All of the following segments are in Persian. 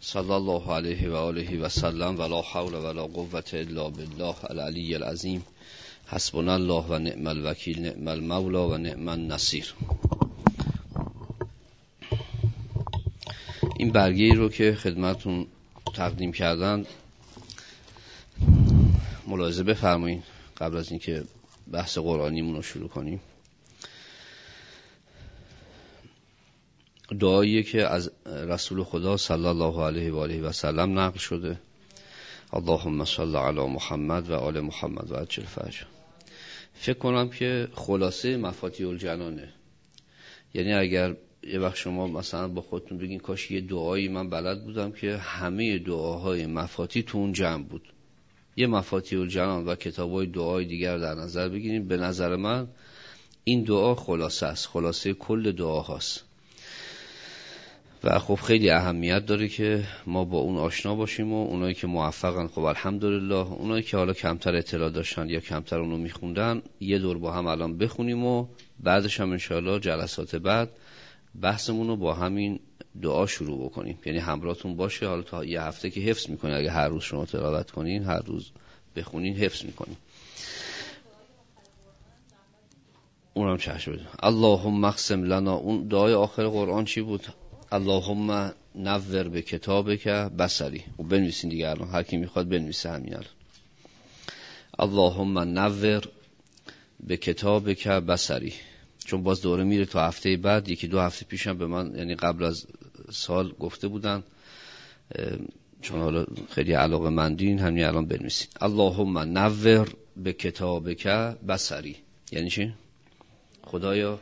صلی الله علیه و آله و سلم ولا حول ولا قوة الا بالله العلی العظیم. حسبنا الله و نعم الوکیل، نعم المولا و نعم النصیر. این برگه ای رو که خدمتون تقدیم کردن ملاحظه بفرمایید قبل از اینکه بحث قرآنیمون رو شروع کنیم. دعاییه که از رسول خدا صلی الله علیه و آله و سلم نقل شده. اللهم صل علی محمد و آل محمد و عجل فرجهم. فکر کنم که خلاصه مفاتیح الجنانه. یعنی اگر یه وقت شما مثلا با خودتون بگین کاش یه دعایی من بلد بودم که همه دعاهای مفاتیح تو اون جمع بود، یه مفاتیح الجنان و کتابای دعای دیگر در نظر بگیریم، به نظر من این دعا خلاصه است، خلاصه کل دعاهاست و خب خیلی اهمیت داره که ما با اون آشنا باشیم و اونایی که موفقن خب الحمدلله، اونایی که حالا کمتر اطلاع داشتن یا کمتر اونو میخوندن یه دور با هم الان بخونیم و بعدش هم انشاءالله جلسات بعد بحثمون رو با همین دعا شروع بکنیم. یعنی همراهتون باشه، حالا تا یه هفته که حفظ میکنین، اگه هر روز شما تلاوت کنین، هر روز بخونین، حفظ میکنین. اونم چشم بدون. اللهم اقسم لنا، اون دعای آخر قرآن چی بود؟ اللهم نور به کتابک بصری. و بنویسین دیگه الان، هر کی میخواد بنویسه همین الان. اللهم نور به کتابک بصری. چون باز دوره میره تا هفته بعد، یکی دو هفته پیشم به من یعنی قبل از سال گفته بودن، چون حالا خیلی علاقه مندین همین الان بنویسین. اللهم نور به کتابک بصری. یعنی چی؟ خدایا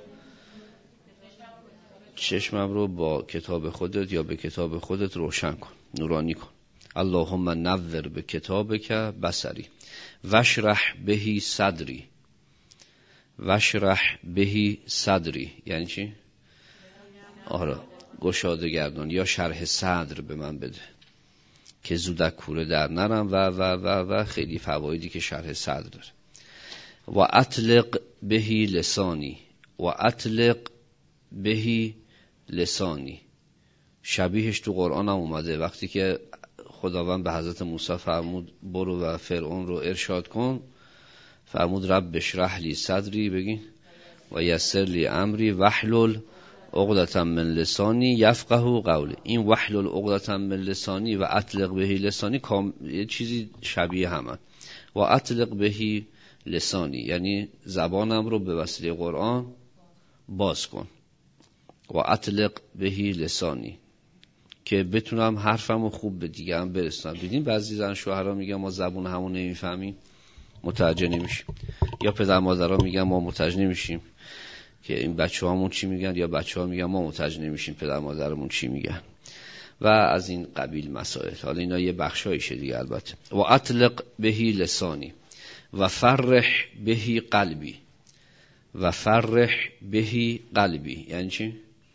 چشمم رو با کتاب خودت یا به کتاب خودت روشن کن، نورانی کن. اللهم نور به کتابک بصری واشرح بهی صدری. واشرح بهی صدری یعنی چی؟ آره، گشاده گردان یا شرح صدر به من بده که زودک کوره در نرم و خیلی فوایدی که شرح صدر داره. و اطلق بهی لسانی. و اطلق بهی لسانی شبیهش تو قرآن هم اومده. وقتی که خداوند به حضرت موسی فرمود برو و فرعون رو ارشاد کن، فرمود رب اشرح لی صدری، بگین و یسر لی امری واحلل عقدة من لسانی یفقهوا قولی. این واحلل عقدة من لسانی و اطلق بهی لسانی یه چیزی شبیه همه. و اطلق بهی لسانی یعنی زبانم رو به وسیله قرآن باز کن. و اطلق بهی لسانی که بتونم حرفمو خوب به دیگران برسونم. دیدین بعضی زن شوهرها میگن ما زبون همون نمیفهمیم، متوجه نمیشیم، یا پدر مادرها میگن ما متوجه نمیشیم که این بچه‌هامون چی میگن، یا بچه‌ها میگن ما متوجه نمیشیم پدر مادرمون چی میگن و از این قبیل مسائل. حالا اینا یه بخشایشه دیگه البته. و اطلق بهی لسانی و فرح بهی قلبی. و فرح بهی قلبی یعنی چی؟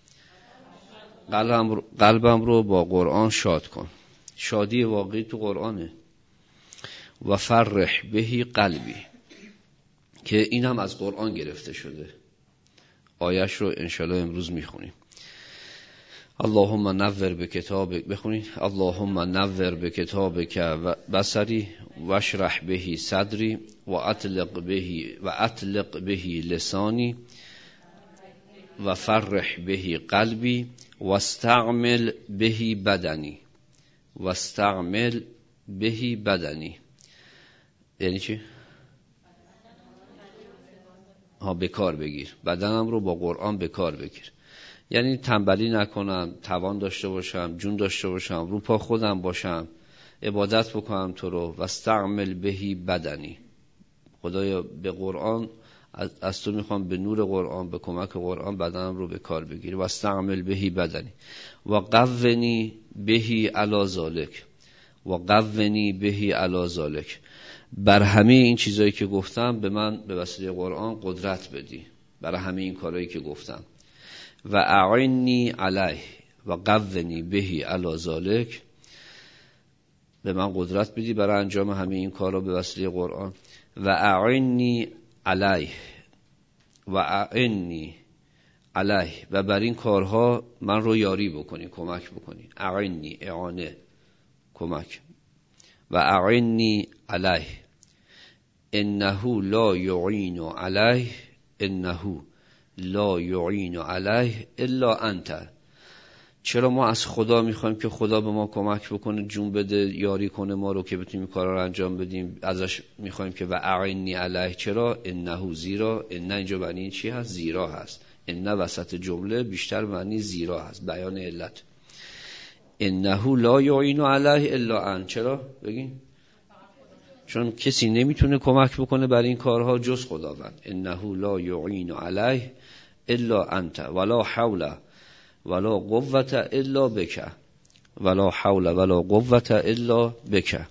قلبم رو با قرآن شاد کن. شادی واقعی تو قرآنه. و فرح بهی قلبی که این هم از قرآن گرفته شده. آیش رو انشالله امروز میخونیم. اللهم نور به کتابک، بخونید اللهم نور به کتابک بصری واشرح بهی صدری و اطلق بهی لسانی و فرح بهی قلبی واستعمل بهی بدنی. واستعمل بهی بدنی یعنی چی؟ به کار بگیر، بدنم رو با قرآن به کار بگیر. یعنی تنبلی نکنم، توان داشته باشم، جون داشته باشم، رو پا خودم باشم، عبادت بکنم تو رو. واستعمل بهی بدنی، خدایا به قرآن از تو میخوام، به نور قرآن، به کمک قرآن بدنم رو به کار بگیر. واستعمل بهی بدنی و قونی بهی علی ذالک. و قونی بهی علی ذالک، بر همه این چیزایی که گفتم به من به وسیله قرآن قدرت بدی برای همه این کارهایی که گفتم. و اعنی علیه و قونی بهی علی ذالک، به من قدرت بدی برای انجام همه این کارها به وسیله قرآن. و اعنی علیه و اعنی علیه و بر این کارها من رو یاری بکنی، کمک بکنی. اعنی، اعانه، کمک. و اعنی علیه انه لا یعین علیه انه لا یعین علیه الا انت. چرا ما از خدا میخوایم که خدا به ما کمک بکنه، جون بده، یاری کنه ما رو که بتونیم کارا رو انجام بدیم؟ ازش میخوایم که و اعنی علیه. چرا؟ انه، زیرا. انه اینجا معنی چی هست؟ زیرا هست. انه وسط جمله بیشتر معنی زیرا هست، بیان علت. انه لا یعین علیه الا انت. چرا؟ بگین. چون کسی نمیتونه کمک بکنه برای این کارها جز خداوند. انه لا یعین علیه الا انت ولا حول ولا قوة الا بک، ولا حول ولا قوة الا بک.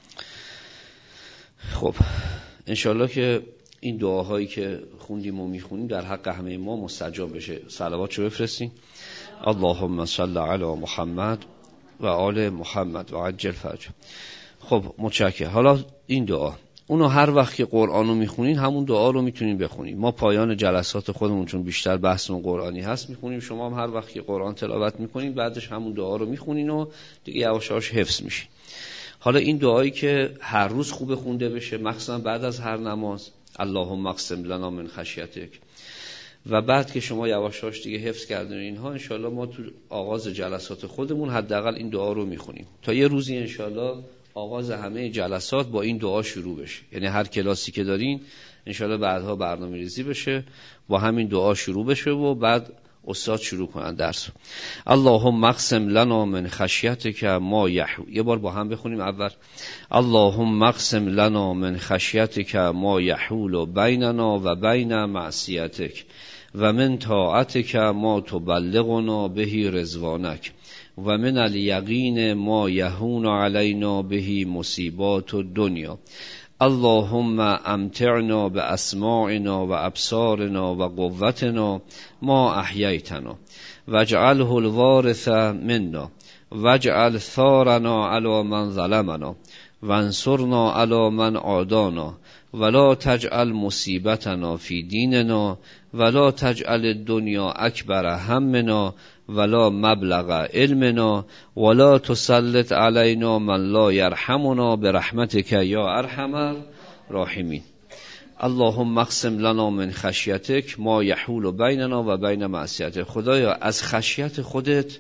خب انشالله که این دعاهایی که خوندیم و میخونیم در حق همه ما مستجاب بشه. صلواتشو بفرستیم. اللهم صل علی محمد و آل محمد و عجل فرج. خب متشکرم. حالا این دعا، اونو هر وقت که قرآن رو میخونین همون دعا رو میتونین بخونین. ما پایان جلسات خودمون چون بیشتر بحثمون قرآنی هست میخونیم، شما هم هر وقت که قرآن تلاوت میکنین بعدش همون دعا رو میخونین و دیگه یواش یواش حفظ میشین. حالا این دعایی که هر روز خوب خونده بشه، مخصوصا بعد از هر نماز، اللهم اقسم لنا من خشیتک. و بعد که شما یواش یواش دیگه حفظ کردین اینها، انشالله ما تو آغاز جلسات خودمون حداقل این دعا رو میخونیم تا یه روزی انشالله آغاز همه جلسات با این دعا شروع بشه. یعنی هر کلاسی که دارین انشالله بعدها برنامه ریزی بشه با همین دعا شروع بشه و بعد استاد شروع کنن درس. اللهم اقسم لنا من خشیتک ما یحول. یه بار با هم بخونیم اول. اللهم اقسم لنا من خشیتک ما یحول بیننا و بین معصیتک و من طاعتک ما تبلغنا به رضوانک و من الیقین ما یهون علینا به مصیبات الدنیا. اللهم امتعنا باسماعنا و ابصارنا و قوتنا ما احییتنا واجعله الوارث منا واجعل ثارنا علی من ظلمنا وانصرنا علی من عادانا ولا تجعل مصیبتنا فی دیننا ولا تجعل الدنیا اکبر همنا ولا مبلغ علمنا ولا تسلط علینا من لا یرحمنا برحمتک یا ارحم الراحمین. اللهم اقسم لنا من خشیتک ما یحول بیننا و بین معصیتک. خدایا از خشیت خودت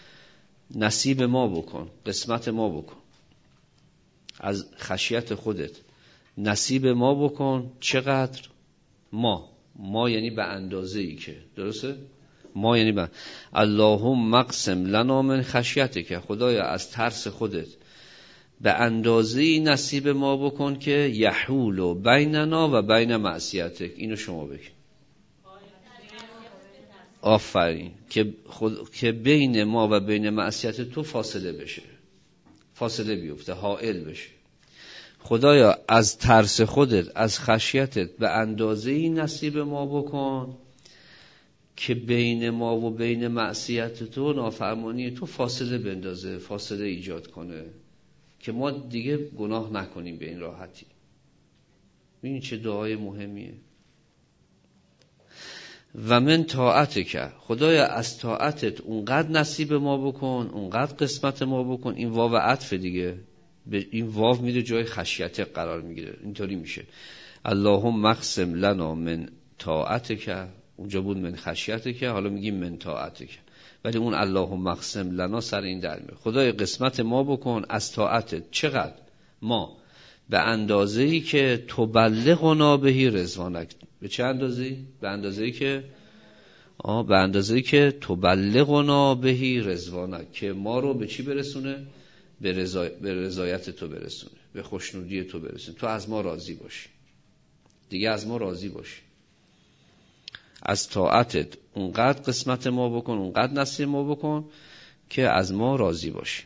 نصیب ما بکن، قسمت ما بکن. از خشیت خودت نصیب ما بکن. چقدر؟ ما یعنی به اندازه ای که، درسته؟ ما یعنی به اللهم اقسم لنا من خشیتک. خدایا از ترس خودت به اندازه‌ای نصیب ما بکن که یحول بیننا و بین معصیتک. اینو شما بگید. آفرین. که بین ما و بین معصیت تو فاصله بشه، فاصله بیفته، حائل بشه. خدایا از ترس خودت، از خشیتت به اندازه‌ای نصیب ما بکن که بین ما و بین معصیت تو، نافرمانی تو فاصله بندازه، فاصله ایجاد کنه که ما دیگه گناه نکنیم به این راحتی. ببین چه دعای مهمیه. و من طاعتک. خدایا از طاعتت اونقدر نصیب ما بکن، اونقدر قسمت ما بکن. این واو عطف دیگه، به این واو میره جای خشیت قرار میگیره. اینطوری میشه اللهم اقسم لنا من طاعتک. اونجا بود من خشیتک، حالا میگیم من طاعتک، ولی اون اللهم اقسم لنا سر این در میاد. خدای قسمت ما بکن از طاعتت. چقدر؟ ما به اندازه‌ای که تبلغنا به رضوانک. به چه اندازه‌ای؟ به اندازه‌ای که به اندازه‌ای که تبلغنا به رضوانک، که ما رو به چی برسونه؟ به رضایت تو برسونه، به خوشنودی تو برسونه. تو از ما راضی باشی، دیگه از ما راضی باشی. از طاعتت اونقدر قسمت ما بکن، اونقدر نصیب ما بکن که از ما راضی باشی.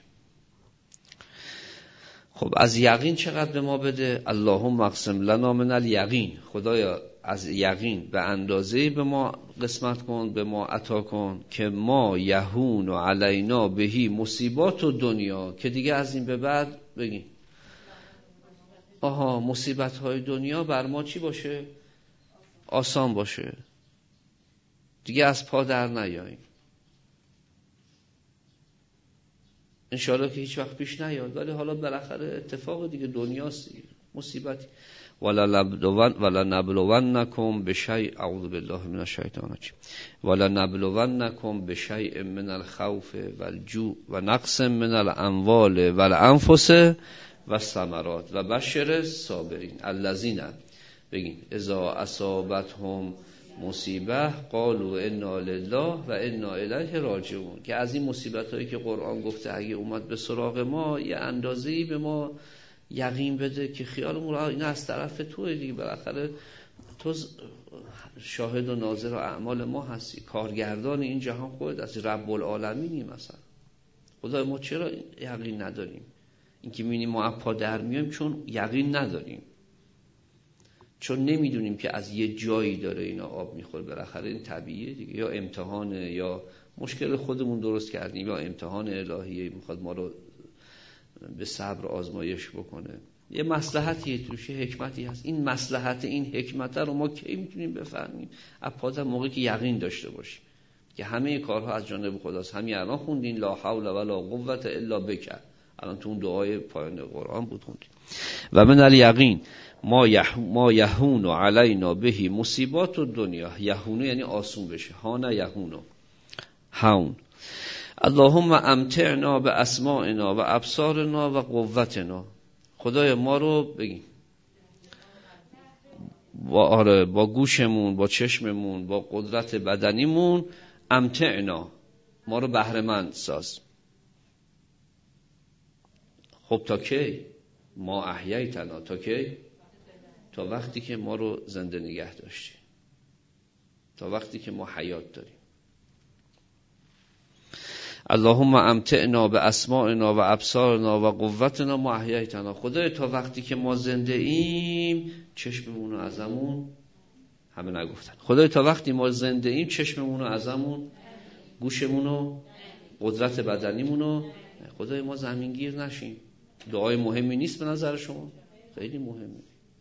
خب از یقین چقدر به ما بده؟ اللهم اقسم لنا من الیقین. خدایا از یقین به اندازه‌ای به ما قسمت کن، به ما عطا کن که ما یهون علینا بهی مصیبات و دنیا. که دیگه از این به بعد بگین مصیبت های دنیا بر ما چی باشه؟ آسان باشه. دیگه از پا در نیاییم. انشاءالله که هیچ وقت پیش نیاد، ولی حالا بالاخره اتفاق دیگه، دنیاست دیگه، مصیبتی. ولا نبلونکم بشیء، اعوذ بالله من الشیطان الرجیم، ولا نبلونکم بشیء من الخوف والجوع و نقص من الاموال والانفس والثمرات و بشر الصابرین الذین، بگین، اذا اصابتهم مصیبه قالوا انا لله و انا الیه راجعون، که از این مصیبت هایی که قرآن گفته اگه اومد به سراغ ما یه اندازه‌ای به ما یقین بده که خیالمون رو این از طرف توئه دیگه، بالاخره تو شاهد و ناظر و اعمال ما هستی، کارگردان این جهان خودت هستی، رب العالمینی. مثلا خدای ما چرا یقین نداریم؟ این که می‌بینیم ما از پا در میایم چون یقین نداریم، چون نمیدونیم که از یه جایی داره اینا آب میخوره. بالاخره این طبیعیه دیگه، یا امتحانه یا مشکل خودمون درست کردیم، یا امتحان الهیه میخواد ما رو به صبر آزمایش بکنه. یه مصلحتیه توش، حکمتی هست. این مصلحت، این حکمت رو ما کی میتونیم بفهمیم؟ اپادا موقعی که یقین داشته باشیم که همه کارها از جانب خداست. همین الان خوندین لا حول ولا قوة الا بک، الان تو اون دعای پایان قرآن بود خوندین. و من الیقین ما یهون علینا بهی مصیبات الدنیا، یهون یعنی آسون بشه، هان یهون هون. اللهم امتعنا به اسماعنا و ابصارنا و قوتنا، خدای ما رو بگیم با گوشمون، با چشممون، با قدرت بدنیمون، امتعنا، ما رو بهره مند ساز. خب تا کی؟ ما احییتنا، تا کی؟ تا وقتی که ما رو زنده نگه داشتی، تا وقتی که ما حیات داریم. اللهم امتعنا به اسماعنا و ابصارنا و قوتنا ما احییتنا، خدای تا وقتی که ما زنده ایم چشممون رو ازمون، همه نگفتن، خدای تا وقتی ما زنده ایم چشممون رو ازمون، گوشمون رو، قدرت بدنیمون رو، خدای ما زمینگیر نشیم. دعای مهمی نیست به نظر شما؟ خیلی مهمه.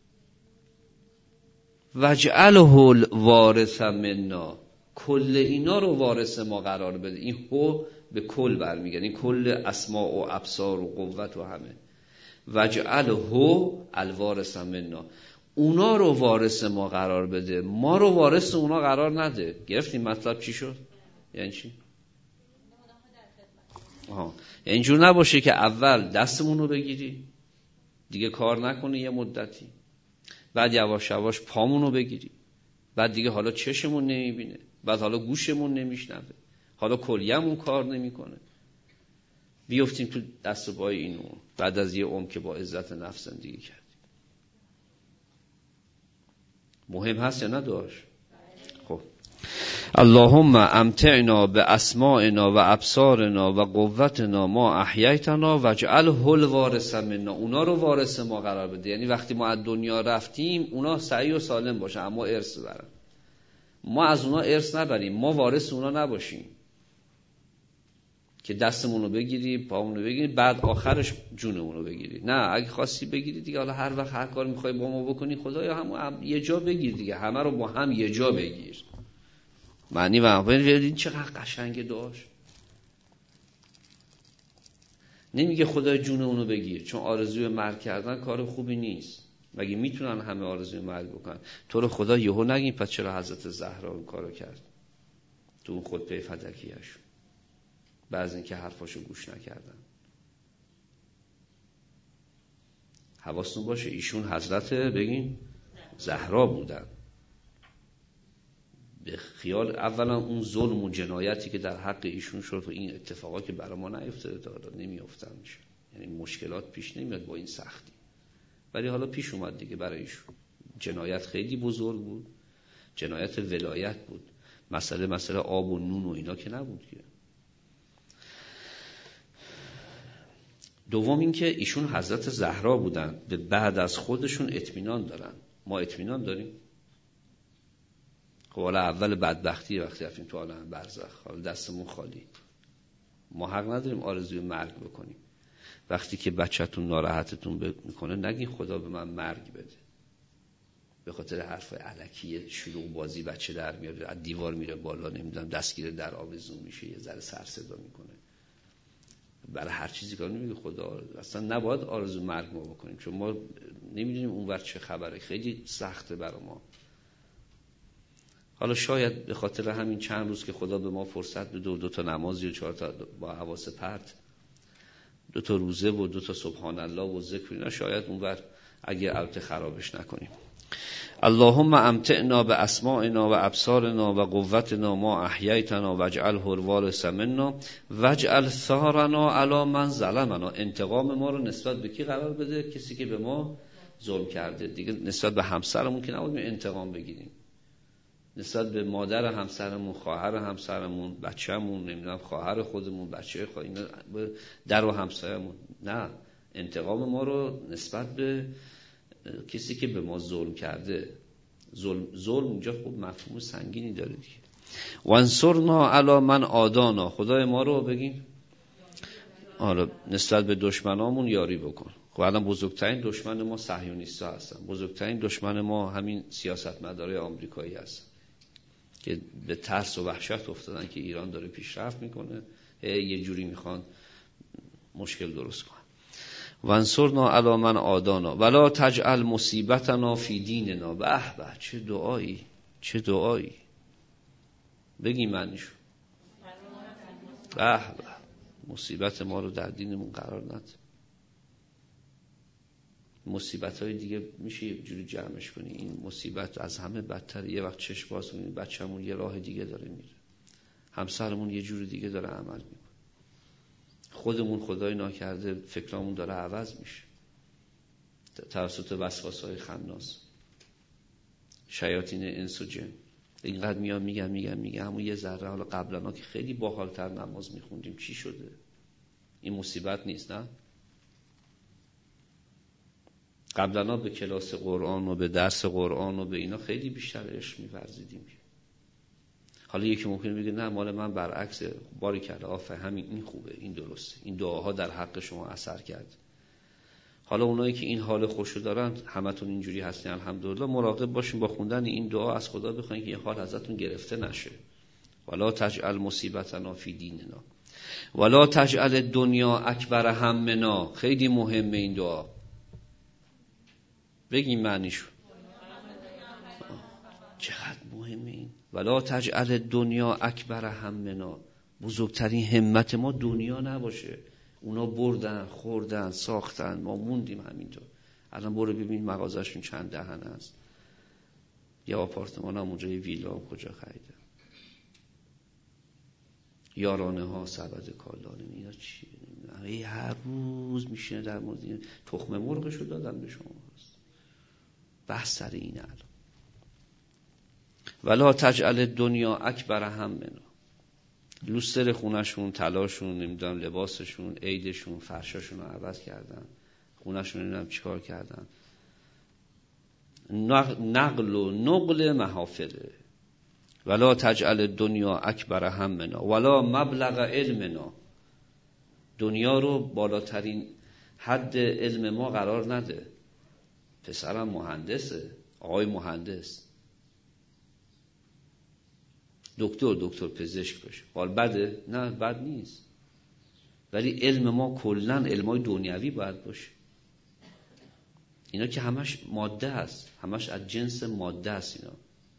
وجعله الوارث منا، کل اینا رو وارث ما قرار بده. این هو به کل برمیگرده، این کل اسماء و ابصار و قوت و همه. وجعله الوارث منا، اونا رو وارث ما قرار بده، ما رو وارث اونا قرار نده. گرفتیم مطلب چی شد؟ یعنی چی؟ اینجور نباشه که اول دستمون رو بگیری دیگه کار نکنه یه مدتی، بعد یواش یواش پامون رو بگیری، بعد دیگه حالا چشمون نمیبینه، بعد حالا گوشمون نمیشنوه، حالا کلیه‌مون کار نمیکنه، بیفتیم تو دست و پای اینو بعد از یه عمر که با عزت نفس زندگی کردیم. مهم هست یا نداشت؟ خب اللهم امتعنا به اسماعنا و ابصارنا و قوتنا ما احییتنا واجعله الوارث منا، اونا رو وارث ما قرار بده. یعنی وقتی ما از دنیا رفتیم اونا صحیح و سالم باشن، اما ارث ببرن. ما از اونا ارث نبریم، ما وارث اونا نباشیم که دستمون رو بگیری، پامون رو بگیری، بعد آخرش جونمون رو بگیری. نه، اگه خواستی بگیری دیگه، حالا هر وقت هر کار میخوای با ما بکنی، خدایا هم یه جا بگیر دیگه، همه رو با هم یه جا بگیر. معنی و این چقدر قشنگه داشت. نمیگه خدای جون اونو بگیر، چون آرزوی مرگ کردن کار خوبی نیست. مگه میتونن همه آرزوی مرگ بکنن؟ تو رو خدا یهو نگین پس چرا حضرت زهرا اون کارو کرد تو اون خطبه فدکیه‌اش، بعضی اینکه حرفاشو گوش نکردن. حواستون باشه ایشون حضرت بگین زهرا بودن. به خیال اولا اون ظلم و جنایتی که در حق ایشون شد و این اتفاقا که برای ما نیفتاده تا حالا نمیافتن میشه، یعنی مشکلات پیش نمیاد با این سختی، ولی حالا پیش اومد دیگه برای ایشون. جنایت خیلی بزرگ بود، جنایت ولایت بود، مسئله آب و نون و اینا که نبود که. دوم این که ایشون حضرت زهرا بودن، به بعد از خودشون اطمینان دارن. ما اطمینان داریم؟ خب حالا اول بدبختی وقتی رفتیم تو عالم برزخ، حالا دستمون خالی، ما حق نداریم آرزوی مرگ بکنیم. وقتی که بچه‌تون ناراحتتون میکنه نگین خدا به من مرگ بده. به خاطر حرفای الکی شلوغ بازی بچه در میاره، از دیوار میره بالا، نمیدونم دستگیر در آویزون میشه، یه ذره سر صدا میکنه. برای هر چیزی کار نمیگه خدا. اصلا نباید آرزو مرگ ما بکنیم، چون ما نمیدونیم اونور چه خبره، خیلی سخته برای ما. حالا شاید به خاطر همین چند روز که خدا به ما فرصت بده و 2 تا نمازی و 4 تا با حواس پرت، 2 تا روزه و 2 تا سبحان الله و ذکر اینا، شاید اونور اگه البته خرابش نکنیم. اللهم امتعنا باسماعنا و ابصارنا و قوتنا ما احییتنا واجعله الوارث منا واجعل ثارنا علی من ظلمنا. انتقام ما رو نسبت به کی قرار بده؟ کسی که به ما ظلم کرده. دیگه نسبت به همسرمون که نباید انتقام بگیریم، نسبت به مادر همسرمون، خواهر همسرمون، بچه‌مون، نمیدونم خواهر خودمون، بچه اینا، در و همسایه‌مون. نه، انتقام ما رو نسبت به کسی که به ما ظلم کرده. ظلم اینجا خوب مفهوم سنگینی داره دیگه. وانصرنا علی من عادانا. خدای ما رو بگیم حالا نسبت به دشمنامون یاری بکن. خب الان بزرگترین دشمن ما صهیونیست‌ها هستن، بزرگترین دشمن ما همین سیاستمدارای آمریکایی هستن که به ترس و وحشت افتادن که ایران داره پیشرفت میکنه، یه جوری میخوان مشکل درست کنن. وانصرنا علی من عادانا ولا تجعل مصیبتنا فی دیننا. به به، چه دعایی، چه دعایی. بگیم معنیشو. به به، مصیبت ما رو در دینمون قرار نده. مصیبت‌های دیگه میشه یه جوری جمعش کنی، این مصیبت از همه بدتر. یه وقت چشم باز کنیم بچه‌مون یه راه دیگه داره میره، همسرمون یه جور دیگه داره عمل میکنه، خودمون خدای ناکرده فکرامون داره عوض میشه توسط وسواسه‌های خناس، شیاطین انس و جن. اینقدر میان میگن همون یه ذره حالا قبلا که خیلی باحال‌تر نماز میخوندیم چی شده؟ این مصیبت نیست؟ نه، قبلا به کلاس قرآن و به درس قرآن و به اینا خیلی بیشتر عشق می‌ورزیدیم. حالا یکی ممکنه بگه نه مال من برعکس. باریکلا، آفرین، همین این خوبه، این درسته، این دعاها در حق شما اثر کرد. حالا اونایی که این حال خوشو دارن، همتون اینجوری هستین الحمدلله، مراقب باشین با خوندن این دعا از خدا بخواین که این حال ازتون گرفته نشه. ولا تجعل مصیبتنا فی دیننا ولا تجعل الدنیا اکبر همنا. خیلی مهمه این دعا. بگیم معنیشو. چقدر مهمه این. ولا تجعل الدنیا اکبر همنا. بزرگترین همت ما دنیا نباشه. اونا بردن، خوردن، ساختن، ما موندیم همینطور. الان برو ببین مغازه‌شون چند دهن است. یه آپارتمان هم اونجا، یه ویلا هم کجا خریدن. یارانه ها سبد کالانه، اینا چیه؟ هر روز میشینه در مورد تخم مرغشو دادن به شما. بحث سر اینه الان. ولا تجعل الدنیا اکبر همنا. لوستر خونشون، تلاشون، نمیدونم لباسشون، عیدشون، فرشاشون رو عوض کردن، خونشون نمیدونم چیکار کردن. نقل و نقل محافله. ولا تجعل الدنیا اکبر همنا ولا مبلغ علمنا. دنیا رو بالاترین حد علم ما قرار نده. پسرم مهندسه، آقای مهندس، دکتر پزشک باشه، حال بده؟ نه، بد نیست، ولی علم ما کلن علمای دنیوی باید باشه. اینا که همش ماده است، همش از جنس ماده است، اینا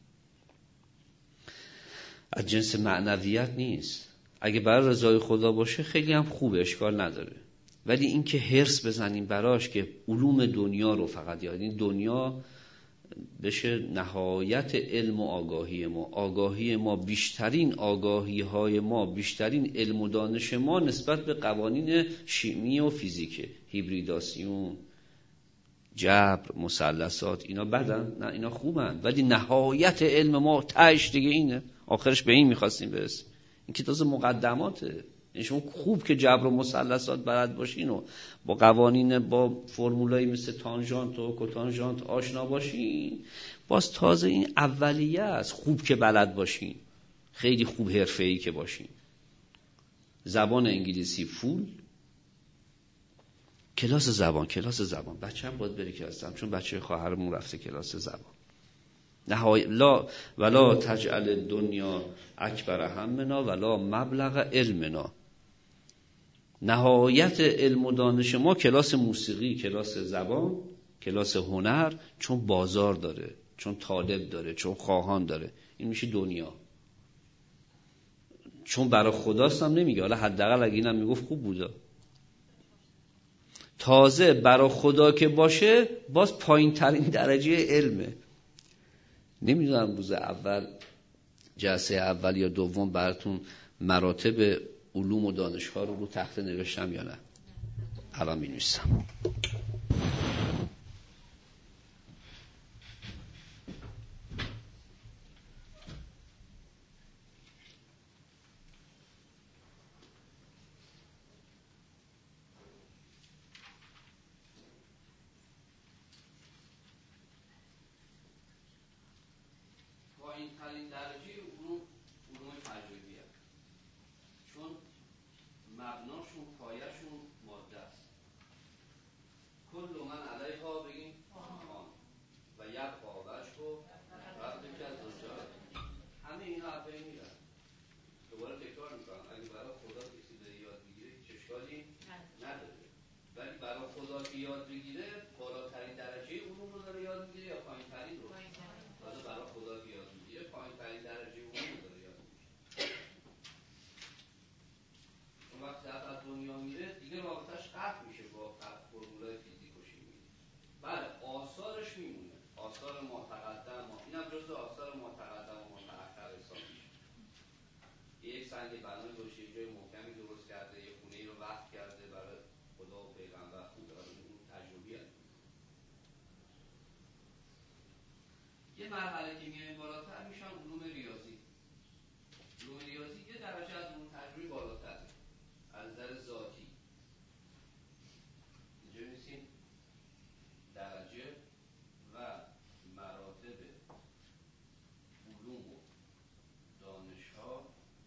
از جنس معنویت نیست. اگه برای رضای خدا باشه خیلی هم خوبه، اشکال نداره، ولی این که هرس بزنیم براش که علوم دنیا رو فقط یاد، این دنیا بشه نهایت علم و آگاهی ما بیشترین آگاهی های ما، بیشترین علم و دانش ما نسبت به قوانین شیمی و فیزیک، هیبریداسیون، جبر، مثلثات. اینا بدن؟ نه، اینا خوبن، ولی نهایت علم ما تهش دیگه اینه. آخرش به این میخواستیم برسیم. این که تازه مقدماته. شما خوب که جبر و مثلثات بلد باشین و با قوانین، با فرمولایی مثل تانژانت و کوتانژانت آشنا باشین، باز تازه این اولیه است. خوب که بلد باشین، خیلی خوب حرفه‌ای که باشین. زبان انگلیسی فول، کلاس زبان بچه‌م باید بره کلاس زبان، چون بچه خواهرمون رفته کلاس زبان. لا ولا تجعل دنیا اکبر همنا ولا مبلغ علمنا. نهایت علم و دانش ما کلاس موسیقی، کلاس زبان، کلاس هنر، چون بازار داره، چون طالب داره، چون خواهان داره، این میشه دنیا. چون برای خداست هم نمیگه، حالا حداقل اگه اینم میگفت خوب بوده. تازه برای خدا که باشه باز پایین ترین درجه علمه. نمیدونم روز اول جلسه اول یا دوم براتون مراتب علوم و دانش‌ها رو تخته نوشتم یا نه؟ الان می‌نویسم. پایین ترین درجه علوم تجربیه، چون مبناشون پایه‌شون ماده است. کل من علیها بگیم فان و یبقی وجه ربک ذوالجلال. همه اینا از بین میرن. دوباره تکرار میکنم، اگه برای خدا کسی داره یاد بگیره هیچ اشکالی نداره، ولی برای خدا که یاد بگیره بالاترین درجه علوم رو داره یاد میگیره یا پایین ترین رو؟ تازه برای خدا که یاد میگیره پایین ترین درجه علوم رو داره یاد میگیره. اون وقت از دنیا میره دیگه رابطش قطع میشه با فرمولای فیزیک و شیمی. بله آثارش میمونه، آثار ما تقدم، اینم جزء آثار ما تقدم و ما تأخر حساب میشه. یک سنگ بنایی باشه، یه جای محکمی درست کرده، یه خونه ای رو وقف کرده برای خدا و پیغمبر، خوبه، اون تجربی هست. یه مرحله که میایم بالاتر میشن علوم ریاضی. علوم ریاضی یه درجه از علوم تجربی بالاتر از نظر ذاتی. اینجا می‌نویسیم درجه و مراتب علوم و دانش‌ها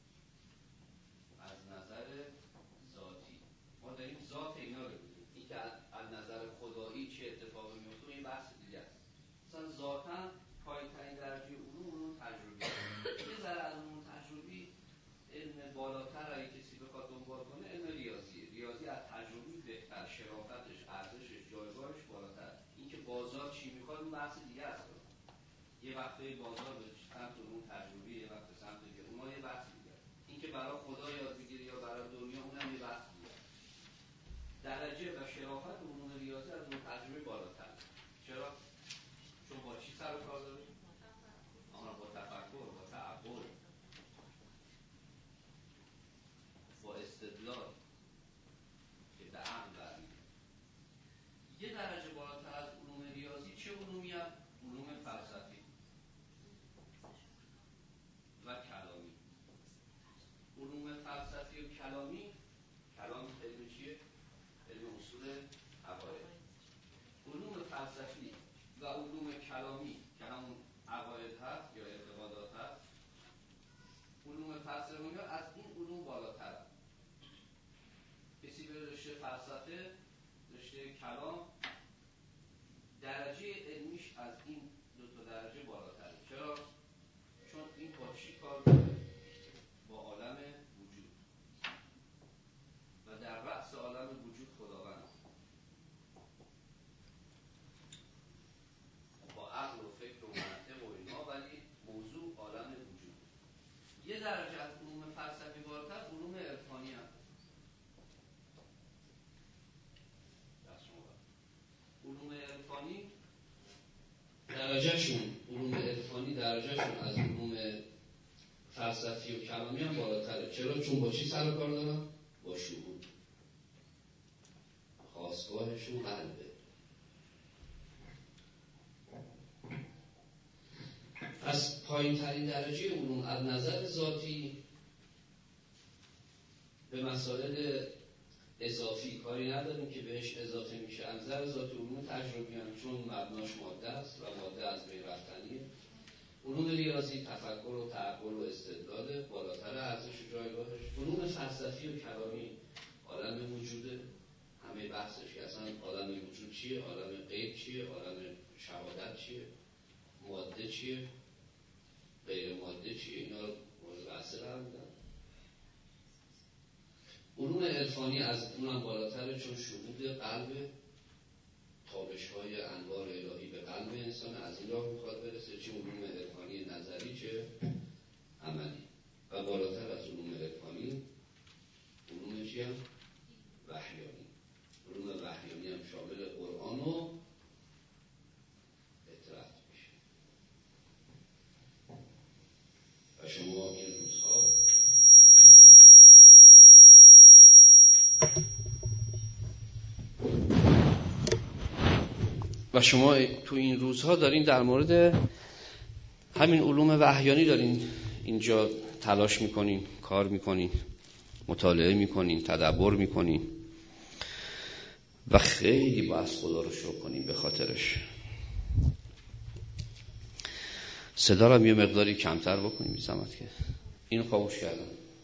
از نظر ذاتی. ما داریم ذات اینا رو بگیم. این که از نظر خدایی چه اتفاقی میفته این بحث دیگه است. مثلا ذاتاً پایین‌ترین درجه علوم تجربی. یه ذره از علوم تجربی علم بالاتر اگه کسی بخواد دنبال کنه علم ریاضیه. ریاضی از تجربی بهتر، شرافتش، ارزشش، جایگاهش بالاتر. این که بازار چی میخواد اون بحث دیگه است. یه وقتی بازار به سمت علوم تجربی، یه وقت سمت دیگه، اونها یه بحث دیگه. این که برای خدا یاد بگیری یا برای دنیا اونم یه بحث دیگه. درجه و شرافت علوم ریاضی از علوم تجربی بالاتر. چرا؟ چون با چی سر و کار داره؟ با تفکر، با تعقل، با استدلال که به عقل برمی‌گرده. یه درجه بالاتر از علوم ریاضی چه علومی هست؟ علوم فلسفی و کلامی. علوم فلسفی و کلامی، کلام علم چیه؟ علم اصول عقاید. علوم فلسفی و علوم کلامی که همون عقاید هست یا اعتقادات هست، علوم فلسفی از این علوم بالاتر. کسی به رشته فلسفه، رشته کلام، درجه علمیش از این دو تا درجه بالاتره. چرا؟ چون این با چی کار داره؟ با عالم وجود و در رأس عالم وجود خداوند، با عقل و فکر و منطق و اینا، ولی موضوع عالم وجود. یه درجه از علوم فلسفی بالاتر علوم عرفانی هست. علوم عرفانی درجهشون، علوم عرفانی درجهشون از علوم فلسفی و کلامی هم بالاتره. چرا؟ چون با چی سر و کار دارن؟ با شهود. خاستگاهشون قلبه. از پایین ترین درجه علوم از نظر ذاتی به مسائل اضافی کاری نداریم که بهش اضافه میشه. از نظر ذاتی علوم تجربی هم چون مبناش ماده است و ماده از بین رفتنیه. علوم ریاضی تفکر و تعقل و استدلال بالاتر ارزش و جایگاهش. علوم فلسفی و کلامی عالم وجوده، همه بحثش که اصلا عالم وجود چیه، عالم غیب چیه، عالم شهادت چیه. ماده چیه، غیر ماده چیه، اینا مورد بحث قرار میدن. علوم عرفانی از اونم بالاتره، چون شهود قلب، تابش‌های انوار الهی به قلب انسان، از این راه میخواد برسه، چه علوم عرفانی نظری چه عملی. و بالاتر از علوم عرفانی علوم چی هم؟ وحیانی. علوم وحیانی هم شامل قرآن و اطلاعات میشه. و شما این روزها تو این روزها دارین در مورد همین علوم وحیانی دارین اینجا تلاش میکنین، کار میکنین، مطالعه میکنین، تدبر میکنین و خیلی باید خدا رو شکر کنین به خاطرش. صدا رو یه مقداری کمتر بکنیم بی زحمت، که اینو خاموش کردم.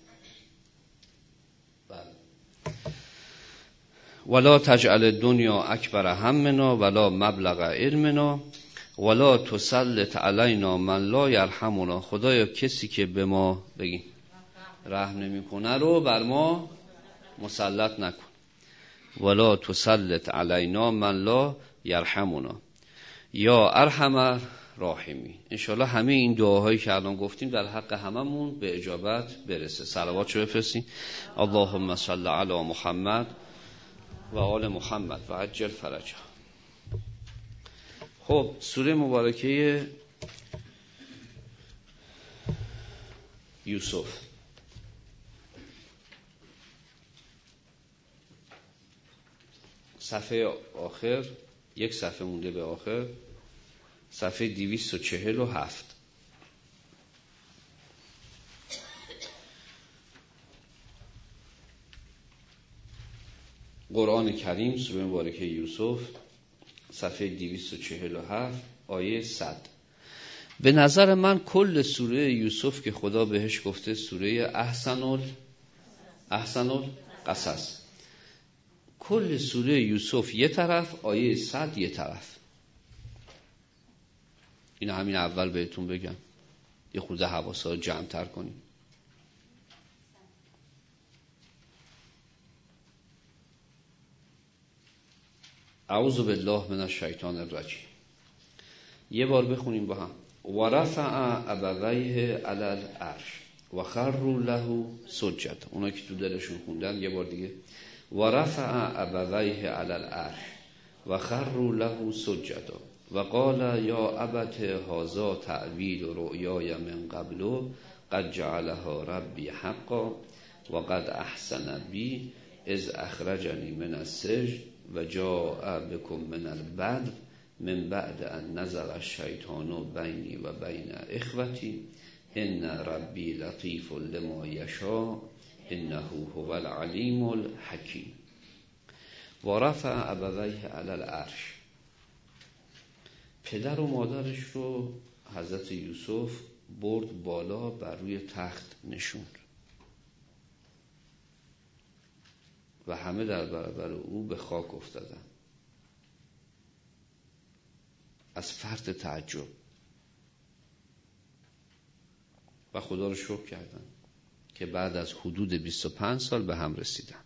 ولا تجعل الدنیا اکبر همنا ولا مبلغ علمنا ولا تسلط علینا من لا یرحمنا. خدایا کسی که به ما بگیم رحم نمیکنه رو بر ما مسلط نکن. ولا تسلط علینا من لا یرحمنا یا ارحم راحمی. انشالله همه این دعاهایی که الان گفتیم در حق هممون به اجابت برسه. صلوات شو بفرستین. اللهم صل علی محمد و آل محمد و عجل فرجه. خب سوره مبارکه یوسف، صفحه آخر، یک صفحه مونده به آخر، صفحه 247. قرآن کریم سوره مبارکه یوسف، صفحه 247 آیه 100. به نظر من کل سوره یوسف که خدا بهش گفته سوره احسن القصص، کل سوره یوسف یه طرف، آیه 100 یه طرف. این همین اول بهتون بگم، یه خورده حواسا رو جمع تر کنیم. اعوذ بالله من الشیطان الرجیم. یه بار بخونیم با هم. ورفع ابویه علی العرش و خروا له سجدا. اونا که تو دلشون خوندن یه بار دیگه. ورفع ابویه علی العرش و خروا له سجدا و قال یا ابت هذا تأویل رؤیای من قبل قد جعلها ربی حقا و قد احسن بی اذ اخرجنی من السجن و جاء بكم من البدو من بعد ان نزغ الشیطان بینی و بین اخوتی ان ربی لطیف لما یشاء انه هو العلیم الحکیم. و رفع ابویه علی العرش، پدر و مادرش رو حضرت یوسف برد بالا، بر روی تخت نشوند و همه در برابر او به خاک افتادن از فرط تعجب و خدا رو شکر کردن که بعد از حدود 25 سال به هم رسیدن.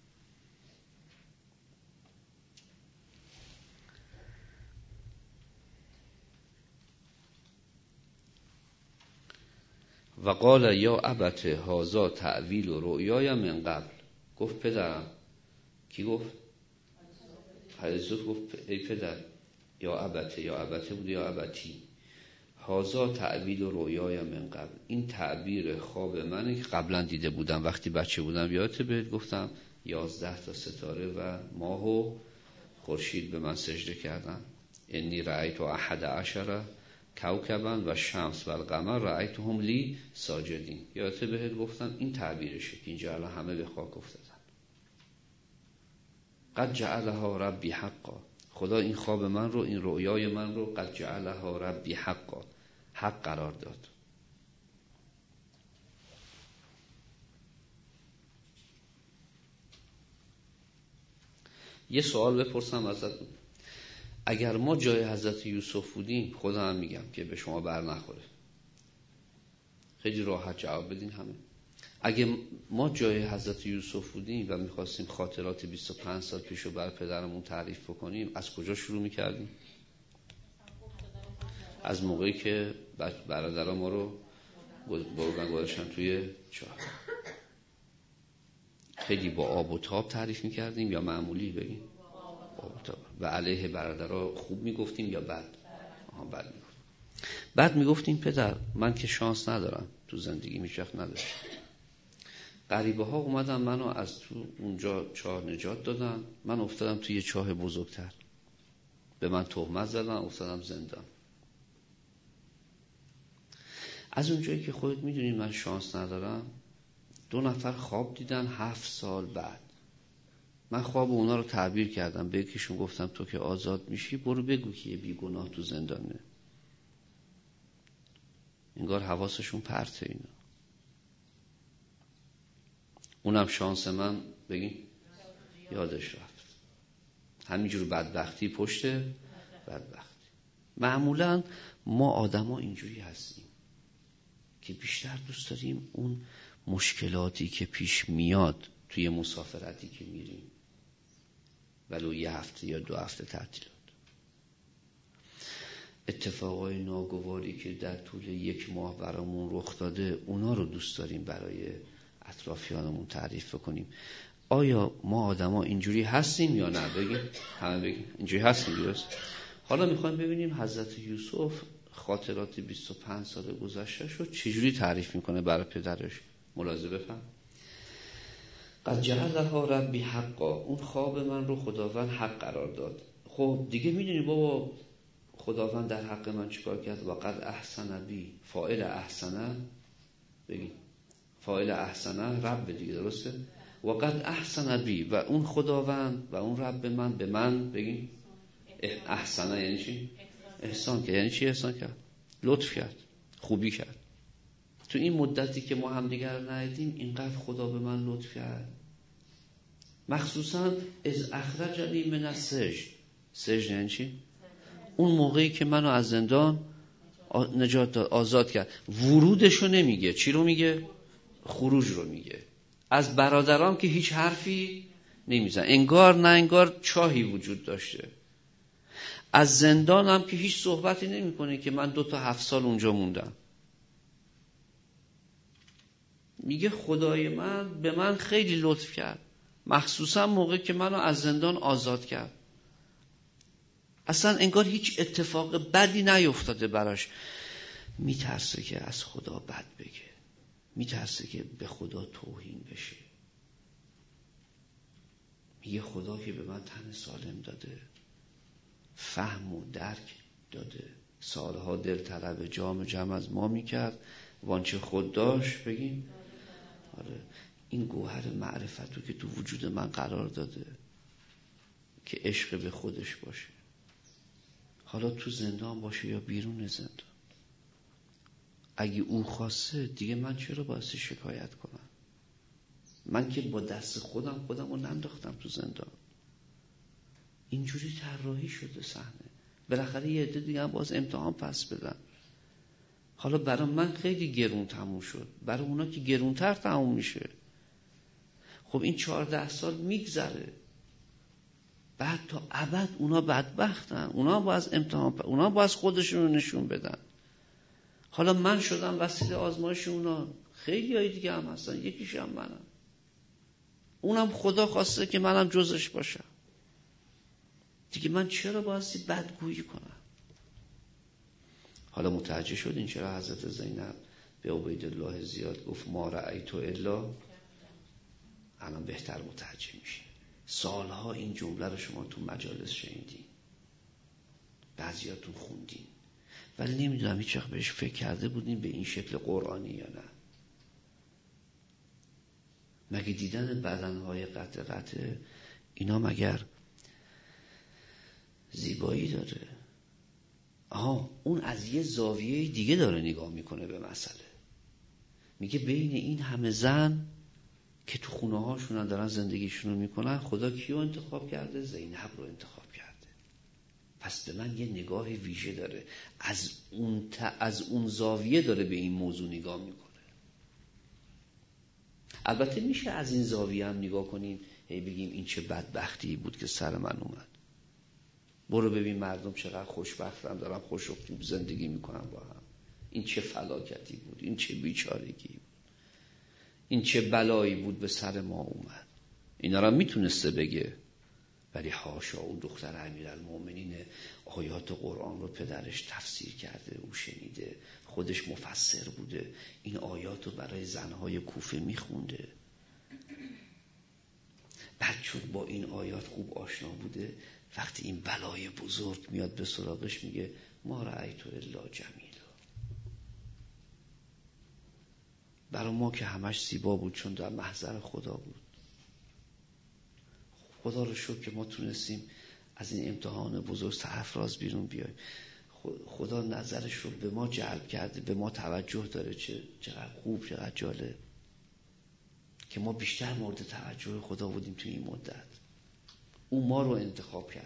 و قال یا ابت هذا تأویل رؤیای من قبل. گفت پدرم. کی گفت؟ حضرت گفت ای پدر. یا ابته بود یا ابتی. هذا تأویل رؤیای من قبل. این تعبیر خواب منه که قبلا دیده بودم وقتی بچه بودم. یادت بهت گفتم 11 تا ستاره و ماه و خورشید به من سجده کردن. انی رأیت 11 کوکبا و شمس و القمر رأیتهم لی ساجدین. یادت بهت گفتم این تعبیرشه که اینجا الان همه به خاک افتادن. قد جعلها ربی حقا. خدا این خواب من رو، این رؤیای من رو قد جعلها ربی حقا، حق قرار داد. یه سوال بپرسم ازت. اگر ما جای حضرت یوسف بودیم، خودم هم میگم که به شما بر نخوره، خیلی راحت جواب بدین همه. اگه ما جای حضرت یوسف بودیم و میخواستیم خاطرات 25 سال پیشو بر پدرمون تعریف بکنیم، از کجا شروع میکردیم؟ از موقعی که برادران ما رو بردن گذاشتن توی چاه. خیلی با آب و تاب تعریف میکردیم یا معمولی بگیم؟ آب و تاب. و علیه برادرها خوب میگفتیم یا بد؟ بد میگفتیم. بعد میگفتیم پدر من که شانس ندارم تو زندگی میشخ نداشت، غریبه ها اومدن منو از تو اونجا چاه نجات دادن، من افتادم توی چاه بزرگتر، به من تهمت زدن، افتادم زندان. از اونجایی که خودت میدونی من شانس ندارم، 2 نفر خواب دیدن 7 سال بعد. من خواب اونا رو تعبیر کردم، به یکیشون گفتم تو که آزاد میشی برو بگو که یه بیگناه تو زندانه. انگار حواسشون پرته اینا. اونم شانس من بگین یادش رفت. همینجور بدبختی پشت بدبختی. معمولا ما آدما اینجوری هستیم که بیشتر دوست داریم اون مشکلاتی که پیش میاد توی مسافرتی که میریم، ولو 1 هفته یا 2 هفته تعطیلات، اتفاقای ناگواری که در طول 1 ماه برامون رخ داده، اونا رو دوست داریم برای اطرافیانمون تعریف کنیم. آیا ما آدما اینجوری هستیم یا نه؟ بگیم همه بگیم اینجوری هستیم. درست. حالا میخوایم ببینیم حضرت یوسف خاطرات 25 سال گذشته شد چجوری تعریف میکنه برای پدرش. ملاحظه بفهم. قد جعلها ربی حقا، اون خواب من رو خداوند حق قرار داد. خب دیگه میدونی بابا خداوند در حق من چیکار کرد؟ و قد احسن بی، فاعل احسنه بگید، فاعل احسنه رب دیگه، درسته؟ و قد احسن بی، و اون خداوند و اون رب من به من بگید احسنه یعنی چی؟ احسان کرد. یعنی چی احسان کرد؟ لطف کرد، خوبی کرد. تو این مدتی که ما هم دیگر ندیدیم اینقدر خدا به من لطف کرد. مخصوصا از اخرجنی من السجن. سجن یعنی چی؟ اون موقعی که منو از زندان نجات داد، آزاد کرد. ورودشو نمیگه، چی رو میگه؟ خروج رو میگه. از برادرام که هیچ حرفی نمیزن، انگار نه انگار چاهی وجود داشته. از زندان هم که هیچ صحبتی نمیکنه که من 2 تا 7 سال اونجا موندم. میگه خدای من به من خیلی لطف کرد، مخصوصا موقعی که منو از زندان آزاد کرد. اصلا انگار هیچ اتفاق بدی نیفتاده براش. میترسه که از خدا بد بگه، میترسه که به خدا توهین بشه. میگه خدا که به من تن سالم داده، فهم و درک داده، سالها دلطلب جام جم از ما میکرد، وانچه خود داشت بگیم. آره این گوهر معرفتو که تو وجود من قرار داده که عشق به خودش باشه، حالا تو زندان باشه یا بیرون زندان، اگه او خواسته دیگه من چرا باید شکایت کنم؟ من که با دست خودم رو ننداختم تو زندان. اینجوری طراحی شده صحنه. بالاخره یه عده دیگه هم باز امتحان پس بدن. حالا برای من خیلی گرون تموم شد، برای اونا که گرونتر تموم میشه. خب این 14 سال میگذره، بعد تا ابد اونا بدبختن، اونا باز امتحان اونا باز خودشون رو نشون بدن. حالا من شدم وسیله آزمایش اونا. خیلی های دیگه هم هستن، یکیش هم منم. اونم خدا خواسته که منم جزش باشم. دیگه من چرا بایستی بدگویی کنم؟ حالا متوجه شدین چرا حضرت زینب به عبیدالله زیاد گفت ما رأیت الا؟ الان بهتر متوجه میشه. سالها این جمله رو شما تو مجالس شنیدین، بعضیاتون خوندین، ولی نمیدونم هیچ وقت بهش فکر کرده بودین به این شکل قرآنی یا نه. مگه دیدن بدنهای قطع اینا مگر زیبایی داره؟ اون از یه زاویه دیگه داره نگاه میکنه به مسئله. میگه بین این همه زن که تو خونه هاشون دارن زندگیشون رو میکنن، خدا کیو انتخاب کرده؟ زینب رو انتخاب کرده. پس به من یه نگاه ویژه داره، از اون زاویه داره به این موضوع نگاه میکنه. البته میشه از این زاویه هم نگاه کنیم هی بگیم این چه بدبختی بود که سر من اومد. برو ببین مردم چقدر خوشبختن، دارن خوش و خوب زندگی میکنن با هم. این چه فلاکتی بود، این چه بیچارگی بود، این چه بلایی بود به سر ما اومد. اینا را میتونسته بگه، ولی حاشا اون دختر امیرالمومنین آیات قرآن رو پدرش تفسیر کرده، او شنیده، خودش مفسر بوده، این آیات رو برای زنهای کوفه میخونده. بعد چون با این آیات خوب آشنا بوده، وقتی این بلای بزرگ میاد به سراغش میگه ما رأیت الا جمیلا. برای ما که همش زیبا بود چون در محضر خدا بود. خدا رو شکر که ما تونستیم از این امتحان بزرگ سرفراز بیرون بیایم. خدا نظرش رو به ما جلب کرده، به ما توجه داره. چقدر خوب، چقدر جالب که ما بیشتر مورد توجه خدا بودیم توی این مدت. او ما رو انتخاب کرده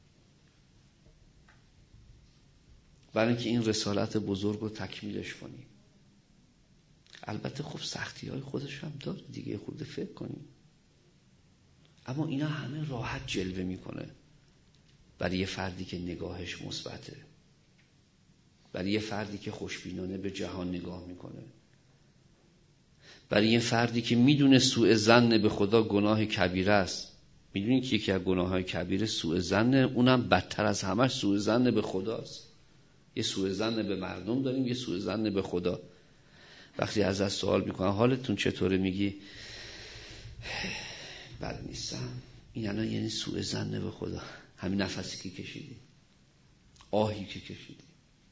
برای اینکه این رسالت بزرگ رو تکمیلش کنیم. البته خب سختی های خودش هم داره دیگه، خود فکر کنیم، اما اینا همه راحت جلوه میکنه برای یه فردی که نگاهش مثبته، برای یه فردی که خوشبینانه به جهان نگاه میکنه، برای یه فردی که میدونه سوء ظن به خدا گناه کبیره است. میدونی که یکی از گناههای کبیره سوء ظن، اونم بدتر از همش سوء ظن به خداست. یه سوء ظن به مردم داریم، یه سوء ظن به خدا. وقتی ازت سوال میکنن حالتون چطوره، میگی بد نیستم، این الان یعنی سوء ظن به خدا. همین نفسی که کشیدی، آهی که کشیدی،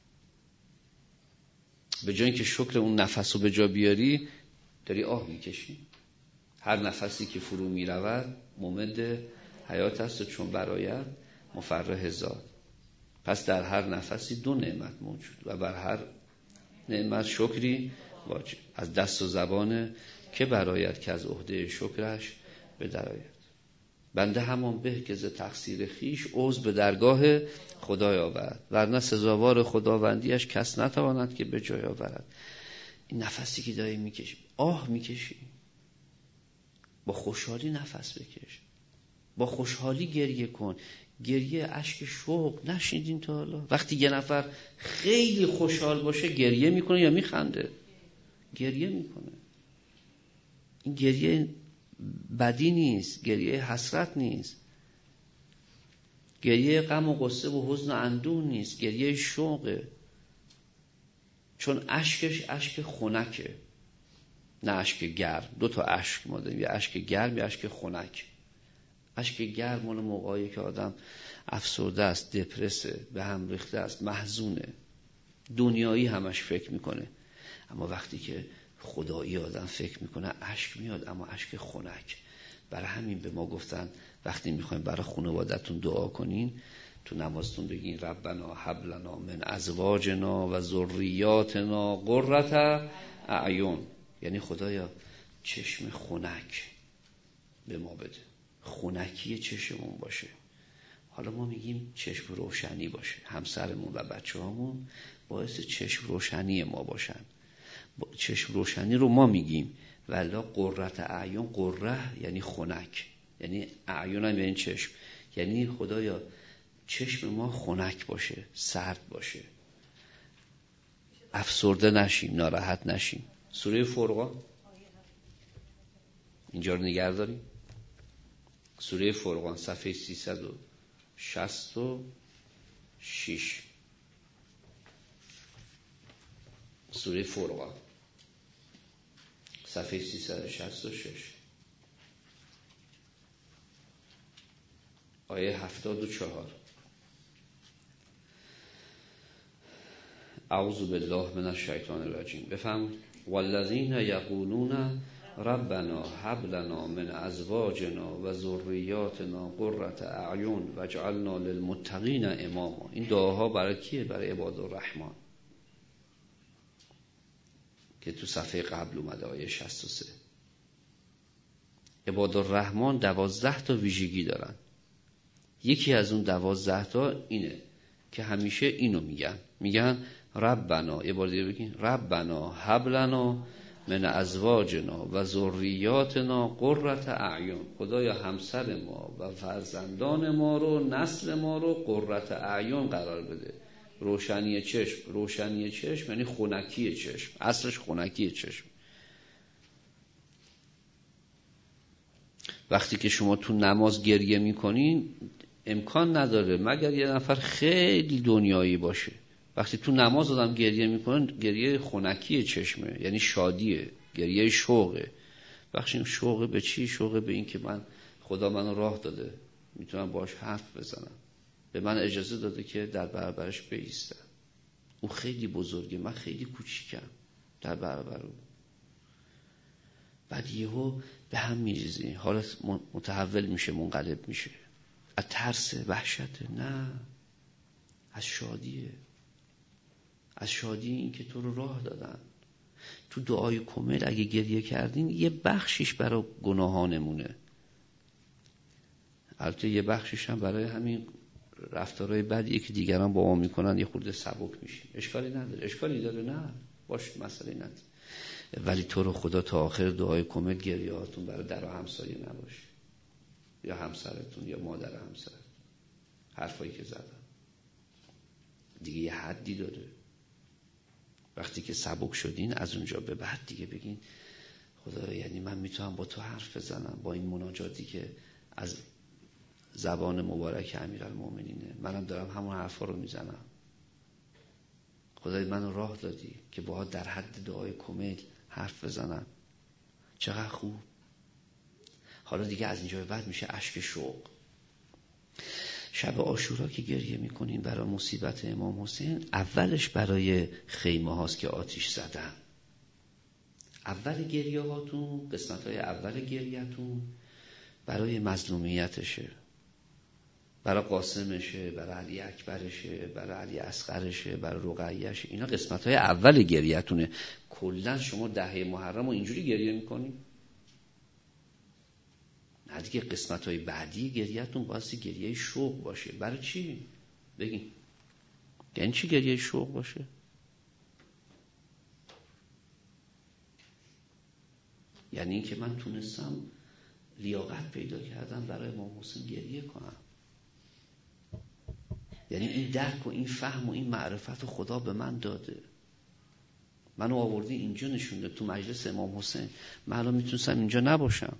به جای اینکه شکر اون نفس رو به جا بیاری داری آه میکشی. هر نفسی که فرو میرود ممد حیات است و چون برآید مفرح زاد. پس در هر نفسی دو نعمت موجود و بر هر نعمت شکری واجب. از دست و زبان که برآید که از عهده شکرش به درآید. بنده همان به که ز تقصیر خیش عذر به درگاه خدای آورد، ورنه سزاوار خداوندیش کس نتواند که به جای آورد. این نفسی که داری میکشی، آه میکشی، با خوشحالی نفس بکش، با خوشحالی گریه کن. گریه اشک شوق نشنیدین تا حالا؟ وقتی یه نفر خیلی خوشحال باشه گریه میکنه یا میخنده؟ گریه میکنه. این گریه بدی نیست، گریه حسرت نیست، گریه غم و غصه و حزن و اندوه نیست، گریه شوقه. چون اشکش اشک خنکه، نه اشک گرم. دو تا اشک ما داریم، یه اشک گرم، یه اشک خنک. اشک گرم مال موقعی که آدم افسرده است، دپرسه، به هم ریخته است، محزونه، دنیایی همش فکر میکنه. اما وقتی که خدایی آدم فکر میکنه اشک میاد، اما اشک خنک. برای همین به ما گفتن وقتی میخوایم برای خانواده‌تون دعا کنین، تو نمازتون بگین ربنا هب لنا من ازواجنا و ذریاتنا قرة اعین. یعنی خدایا چشم خنک به ما بده، خنکی چشمون باشه. حالا ما میگیم چشم روشنی باشه، همسرمون و بچه‌هامون باعث چشم روشنی ما باشن. چشم روشنی رو ما میگیم، ولی قرة اعین، قره یعنی خنک، یعنی اعین هم یعنی چشم. یعنی خدایا چشم ما خنک باشه، سرد باشه، افسرده نشیم، ناراحت نشیم. سوره فرقان اینجا رو نگه داریم. سوره فرقان صفحه 366. سوره فرقان صفحه 366 آیه 74. اعوذ بالله من الشیطان الرجیم. بفرمایید. والذین یقولون ربنا هب لنا من ازواجنا و ذریاتنا قرة اعین واجعلنا للمتقین اماما. این دعاها برای کیه؟ برای عباد الرحمن که تو صفحه قبل اومده، آیه 63. عباد الرحمن 12 تا ویژگی دارن. یکی از اون 12 تا اینه که همیشه اینو میگن ربنا، یه بار دیگه بگین ربنا هب لنا من ازواجنا و ذریاتنا قرة اعین. خدایا همسر ما و فرزندان ما رو، نسل ما رو قرة اعین قرار بده. روشنی چشم یعنی خنکی چشم، اصلش خنکی چشم. وقتی که شما تو نماز گریه میکنین امکان نداره مگر یه نفر خیلی دنیایی باشه. وقتی تو نماز آدم گریه میکنن گریه خنکی چشمه، یعنی شادیه، گریه شوقه. بخشیم شوقه به چی؟ شوقه به این که خدا منو راه داده، میتونم باش حرف بزنم، به من اجازه داده که در برابرش بایستم. اون خیلی بزرگه، من خیلی کوچیکم در برابر اون. بعد یهو به هم میریزی، حالت متحول میشه، منقلب میشه. از ترس، وحشت؟ نه، از شادیه. از شادی این که تو رو راه دادن. تو دعای کمل اگه گریه کردین یه بخشیش برای گناهانمونه، البته یه بخشیش هم برای همین رفتارهای بدیه که دیگران با ما میکنن یه خورده سبک میشیم. اشکالی نداره. اشکالی داره؟ نه، باشه، مسئله نداره. ولی تو رو خدا تا آخر دعای کمل گریه هاتون برای در و همسایه نباشه، یا همسرتون یا مادر همسر. حرفایی که زدم دیگه یه حدی داره. وقتی که سبک شدین از اونجا به بعد دیگه بگین خدا، یعنی من میتونم با تو حرف بزنم با این مناجاتی که از زبان مبارک امیرالمومنینه، منم دارم همون حرفا رو میزنم. خدای منو راه دادی که باهات در حد دعای کمل حرف بزنم. چقدر خوب. حالا دیگه از اینجا به بعد میشه اشک شوق. شب عاشورا که گریه میکنین برای مصیبت امام حسین، اولش برای خیمه هاست که آتیش زدن. اول گریه هاتون، قسمت های اول گریهتون برای مظلومیتشه، برای قاسمشه، برای علی اکبرشه، برای علی اصغرشه، برای رقیهشه. اینا قسمت های اول گریهتونه. کلا شما 10 محرم رو اینجوری گریه میکنین؟ نه دیگه، قسمت های بعدی گریهتون باید گریه شوق باشه. برای چی؟ بگین یعنی چی گریه شوق باشه؟ یعنی این که من تونستم لیاقت پیدا کردم برای امام حسین گریه کنم. یعنی این درک و این فهم و این معرفت خدا به من داده، منو آوردی اینجا نشونده تو مجلس امام حسین. من الان میتونستم اینجا نباشم،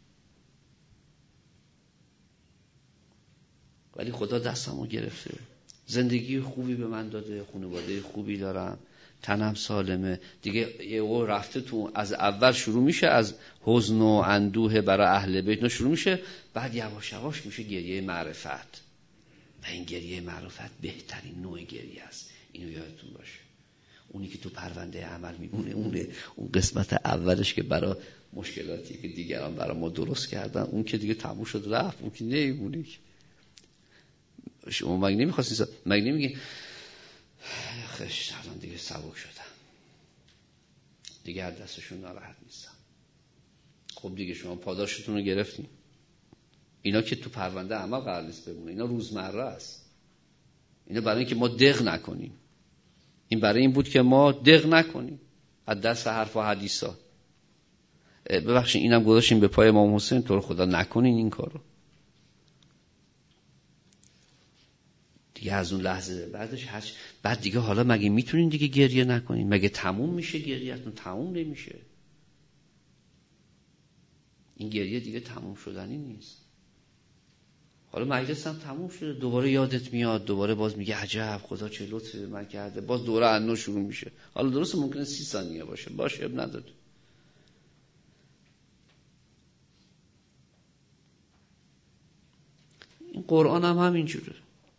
ولی خدا دستمو گرفته، زندگی خوبی به من داده، خانواده خوبی دارم، تنم سالمه. دیگه یهو رفته تو، از اول شروع میشه از حزن و اندوه برای اهل بیت شروع میشه، بعد یواش یواش میشه گریه معرفت. و این گریه معرفت بهترین نوع گریه است. اینو یادتون باشه. اونی که تو پرونده عمل میمونه اون قسمت اولش که برای مشکلاتی که دیگران برای ما درست کردن، اون که دیگه تموم شد رفت، اون که نمیمونه. شما مگه نمیخواستین، مگه نمیگین خش الان دیگه سبک شدن، دیگه از دستشون ناراحت نیستم. خب دیگه شما پاداشتون رو گرفتین. اینا که تو پرونده عمل قرار نیست بمونه، اینا روزمره است. اینا برای اینکه ما دق نکنیم. این برای این بود که ما دق نکنیم از دست حرف و حدیثا. ببخشید اینم گذاشتیم به پای امام حسین، تو رو خدا نکنین این کارو. دیگه از اون لحظه بعدش بعد دیگه حالا مگه میتونین دیگه گریه نکنین؟ مگه تموم میشه گریهتون؟ تموم نمیشه. این گریه دیگه تموم شدنی نیست. حالا مجلس هم تموم شده، دوباره یادت میاد، دوباره باز میگه عجب خدا چه لطفی به من کرده، باز دوره از نو شروع میشه. حالا درست ممکنه 30 ثانیه باشه اب نداره. این قرآن هم همینجوره.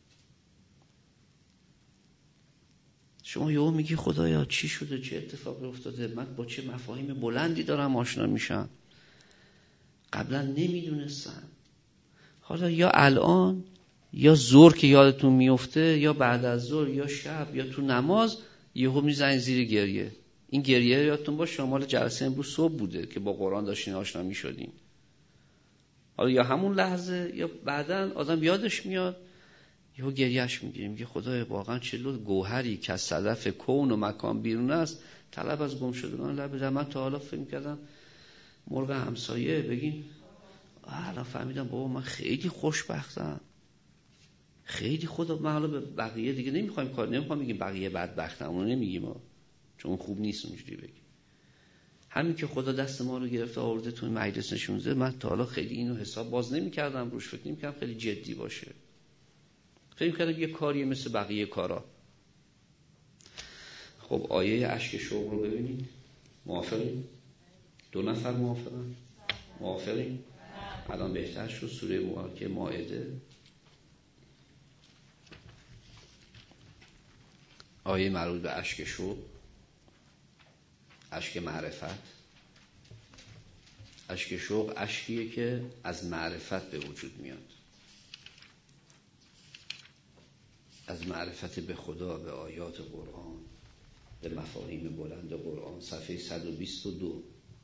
شما یهو میگی خدایا چی شده، چه اتفاقی افتاده، من با چه مفاهیم بلندی دارم آشنا میشم، قبلا نمیدونستم. حالا یا الان، یا ظهر که یادتون میفته، یا بعد از ظهر، یا شب، یا تو نماز یهو میزنید زیر گریه. این گریه یادتون باشه شمال جلسه امروز صبح بوده که با قرآن داشتین آشنا میشدین. حالا یا همون لحظه یا بعداً آدم یادش میاد یهو گریهش میگیریم که خدای واقعا چه گوهری که از صدف کون و مکان بیرون است طلب از گم شدگان لب در. من تا حالا فکر کردم مرغ همسایه بگین الان فهمیدم بابا من خیلی خوشبختم، خیلی خدا. من حالا به بقیه دیگه نمیخوایم کار نمیخوام بگیم بقیه بدبختم، اونو نمیگیم ما، چون خوب نیست اونجوری بگیم. همین که خدا دست ما رو گرفته آورده تو مجلس نشونده، من تا حالا خیلی اینو حساب باز نمیکردم روش، فکر نمیکردم خیلی جدی باشه، فکر میکردم یه کاریه مثل بقیه کارا. خب آیه اشک شوق رو ببینید. موافقین؟ 2 نفر موافقن؟ موافقین؟ الان بهتر شد. سوره مائده آیه مربوط به اشک شوق، اشک معرفت. اشک شوق اشکیه که از معرفت به وجود میاد، از معرفت به خدا، به آیات قرآن، به مفاهیم بلند قرآن. صفحه 122.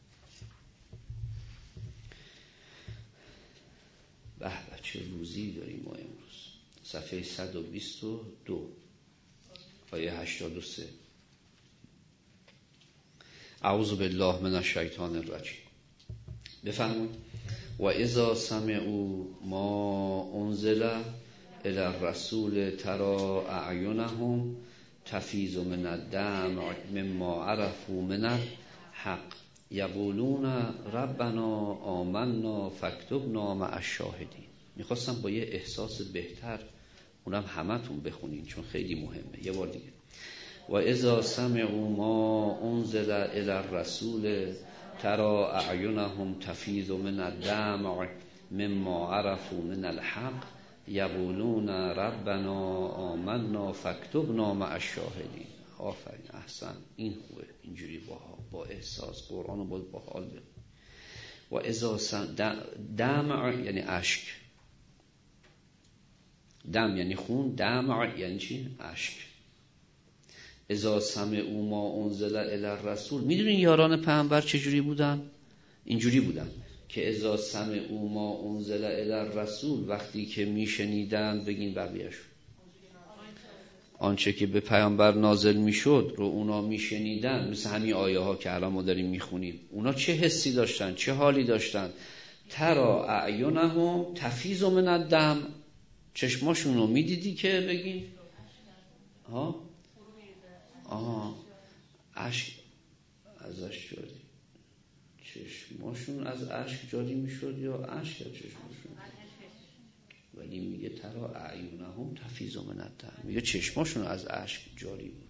به چه روزی داریم ما امروز. صفحه 122 آیه 83. اعوذ بالله من الشیطان الرجیم. بفرمایید. و اذا سمعوا ما انزل الی الرسول تری اعینهم تفیض من الدمع مما عرفوا من الحق یقولون ربنا آمنا فاکتبنا مع الشاهدین. میخواستم با یه احساس بهتر اونم همتون بخونین چون خیلی مهمه. یه بار دیگه. و اذا سمعوا ما انزل الی الرسول تری اعینهم تفیض من الدمع مما عرفوا من الحق یقولون ربنا آمنا فاکتبنا مع الشاهدین. آفرین، احسن، این خوبه. اینجوری با احساس قرآن رو با حال بخون. و اذا دمع یعنی اشک، دم یعنی خون، دمع یعنی چی؟ اشک. اذا سمعوا ما انزل الی الرسول. میدونین یاران پیامبر چجوری بودن؟ اینجوری بودن که اذا سمعوا ما انزل الی الرسول، وقتی که میشنیدن، بگین بقیه‌اش، آنچه که به پیامبر نازل میشد رو اونا میشنیدن، مثل همین آیه ها که الان ما داریم میخونیم، اونا چه حسی داشتن، چه حالی داشتن؟ ترا اعینهم تفیض من الدم، چشماشون رو میدیدی که بگین اشک ازش جاری، چشماشون از اشک جاری میشد یا اشک از چشماشون؟ ولی میگه ترا اعینهم تفیض من الدم، میگه چشماشون از اشک جاری بود.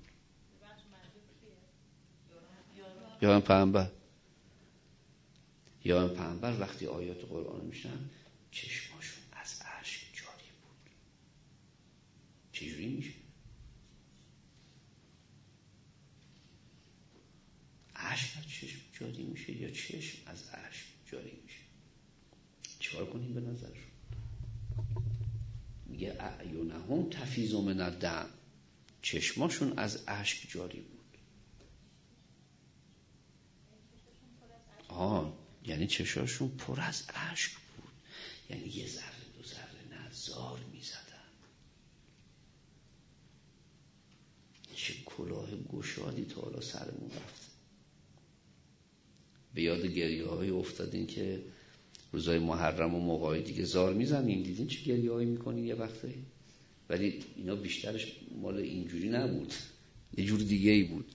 یا پیامبر وقتی آیات قرآن میشن چشماشون از اشک جاری بود. چجوری میشه؟ اشک از چشم جاری میشه یا چشم از اشک جاری میشه؟ چیکار کنیم به نظرشون؟ میگه اعینهم تفیض من الدم، چشماشون از اشک جاری بود. یعنی چشماشون پر از اشک بود، یعنی یه ذره 2 ذره نه، زار میزدن. چه کلاه گشادی تا حالا سرمون رفت. به یاد گریه های افتادین که روزای محرم و موقعی دیگه زار میزنین، دیدین چه گریه هایی میکنین یه وقتی. ولی اینا بیشترش مال اینجوری نبود، یه جور دیگه ای بود.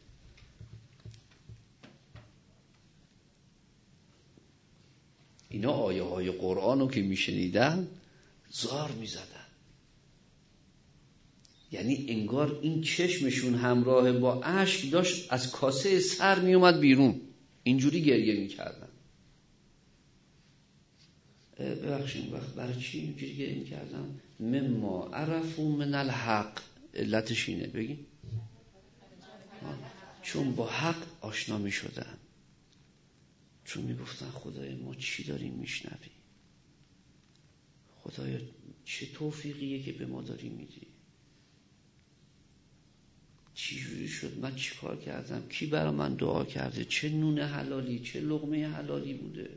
اینا آیه های قرآن رو که میشنیدن زار میزدن، یعنی انگار این چشمشون همراه با اشک داشت از کاسه سر میومد بیرون، اینجوری گریه میکردن. ببخشید وقت برای چی اینجوری گریه میکردن؟ مما عرفوا من الحق. علتش اینه بگین چون با حق آشنا میشدن، چون میگفتن خدای ما چی داریم میشنویم، خدایا چه توفیقیه که به ما داری میدی، چی جوری شد، من چی کار کردم، کی برای من دعا کرده، چه نون حلالی، چه لقمه حلالی بوده،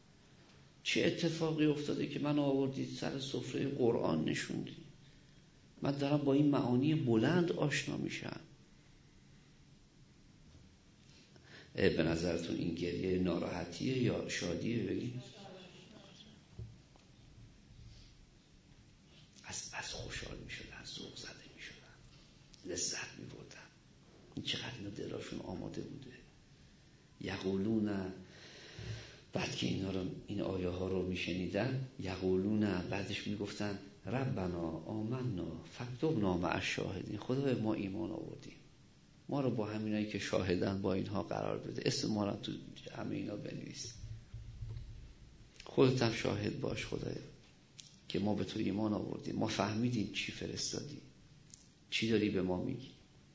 چه اتفاقی افتاده که من آوردید سر سفره قرآن نشوندی. من دارم با این معانی بلند آشنا میشم. به نظرتون این گریه ناراحتیه یا شادیه؟ بگید. از خوشحال میشدن، ذوق زده میشدن، لذت میبردن. این چقدر اینا دلاشون آماده بوده. یقولون، بعد که این آیه ها رو میشنیدن، یقولون، بعدش میگفتن ربنا آمنا فاکتبنا مع الشاهدین. خدای ما ایمان آوردیم، ما رو با همینایی که شاهدن با اینها قرار بده، اسم ما رو تو همه اینا بنویس، خودت هم شاهد باش خدایا که ما به تو ایمان آوردیم، ما فهمیدیم چی فرستادی، چی داری به ما میگی.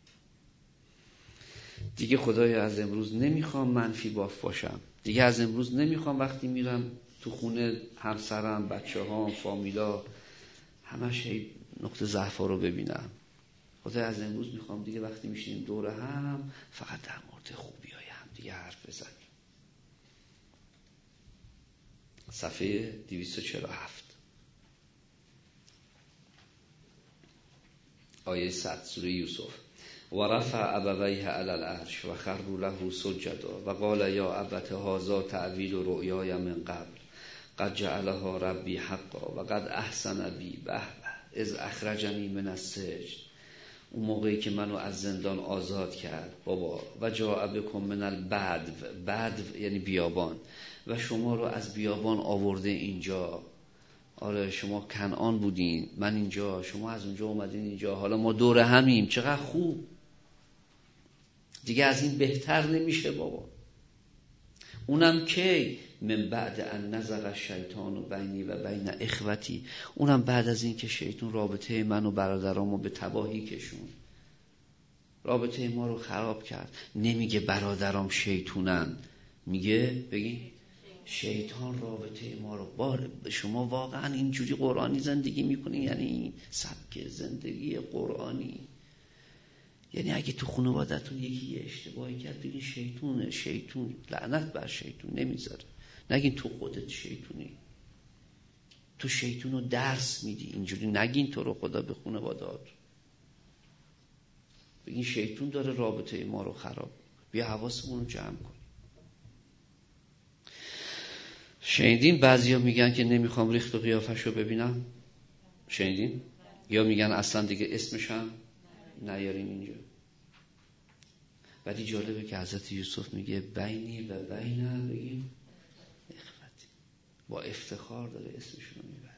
دیگه خدایا از امروز نمیخوام منفی باف باشم، دیگه از امروز نمیخوام وقتی میرم تو خونه همسرم، بچه ها، فامیلا، همش نقطه ضعف رو ببینم. خدایا از امروز میخوام دیگه وقتی میشینیم دور هم فقط در مورد خوبیای هم دیگه حرف بزنیم. صفحه 247 آیه 100 سوره یوسف. و رفع ابویه علی العرش و خروا له سجدا و قال یا ابت هذا تأویل رؤیای من قبل قد جعلها ربی حقا و قد احسن بی به اذ اخرجنی من السجن. اون موقعی که منو از زندان آزاد کرد بابا، و جاء بکم من البدو، بدو یعنی بیابان، و شما رو از بیابان آورده اینجا. آره شما کنعان بودین، من اینجا، شما از اونجا اومدین اینجا، حالا ما دور همیم، چقدر خوب، دیگه از این بهتر نمیشه بابا. اونم کی؟ من بعد ان نزغ الشیطان بینی و بین اخوتی، اونم بعد از این که شیطان رابطه من و برادرامو به تباهی کشون، رابطه ما رو خراب کرد. نمیگه برادرام شیطونن، میگه بگین شیطان رابطه ما رو باره. شما واقعا اینجوری قرآنی زندگی میکنین؟ یعنی این سبک زندگی قرآنی، یعنی اگه تو خانواده‌تون یکی اشتباهی کرد بگین شیطونه، شیطون، لعنت بر شیطون، نمیذاره. نگین تو خودت شیطونی، تو شیطونو درس میدی، اینجوری نگین تو رو خدا به خانواده‌ات. بگین شیطون داره رابطه ما رو خراب. بیا حواسمون رو جمع کن. شنیدین بعضیا میگن که نمیخوام ریخت و قیافش رو ببینم؟ شنیدین؟ یا میگن اصلا دیگه اسمش هم نیاریم اینجا. ولی جالبه که حضرت یوسف میگه بینی و بینه، بگیم اخوتی، با افتخار داره اسمشون رو میبره.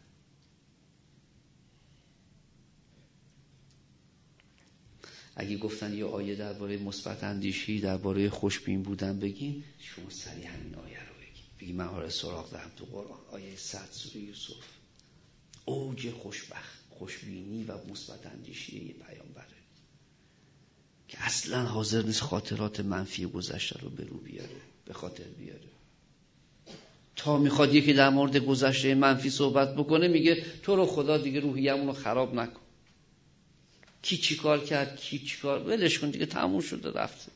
اگه گفتن یه آیه درباره مثبت اندیشی، درباره خوشبین بودن بگین، شما سریع همین آیه رو بگی من حالا سراغ دارم تو قرآن. آیه 100 سوره یوسف، اوج خوشبینی و مثبت اندیشی یه پیامبره که اصلا حاضر نیست خاطرات منفی گذشته رو به رو بیاره، به خاطر بیاره. تا میخواد یکی در مورد گذشته منفی صحبت بکنه میگه تو رو خدا دیگه روحیه‌مون رو خراب نکن، کی چی کار کرد، کی چی کار، ولش کن دیگه، تموم شده رفته.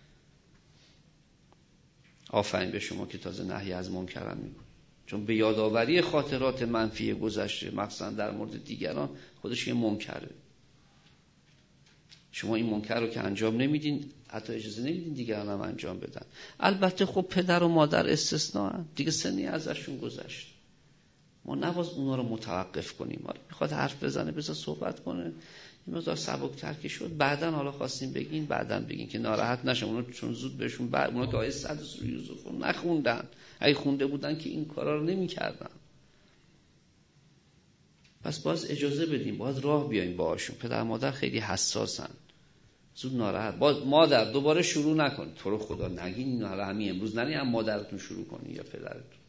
آفرین به شما که تازه نهی از منکرم میکنه، چون به یادآوری خاطرات منفی گذشته مخصوصا در مورد دیگران خودش یه منکره. شما این منکر رو که انجام نمیدین، حتی اجازه نمیدین دیگران هم انجام بدن. البته خب پدر و مادر استثناء، دیگه سنی ازشون گذشت، ما نباید اونا رو متوقف کنیم. میخواد حرف بزنه بذار صحبت کنه، این مقدار سبک‌تر که شد بعدن حالا خواستیم بگین بعدن بگین که ناراحت نشن. اونا چون زود بهشون اونا که آیه 100 سوره یوسف رو نخوندن، اگه خونده بودن که این کارا رو نمی‌کردن. پس باز اجازه بدیم، باید راه بیایم باهاشون. پدر مادر خیلی حساسن، زود ناراحت. باز مادر دوباره شروع نکن، تو رو خدا نگین اینو، حالا همین امروز نرین هم مادرتون شروع کنین یا پدرتون.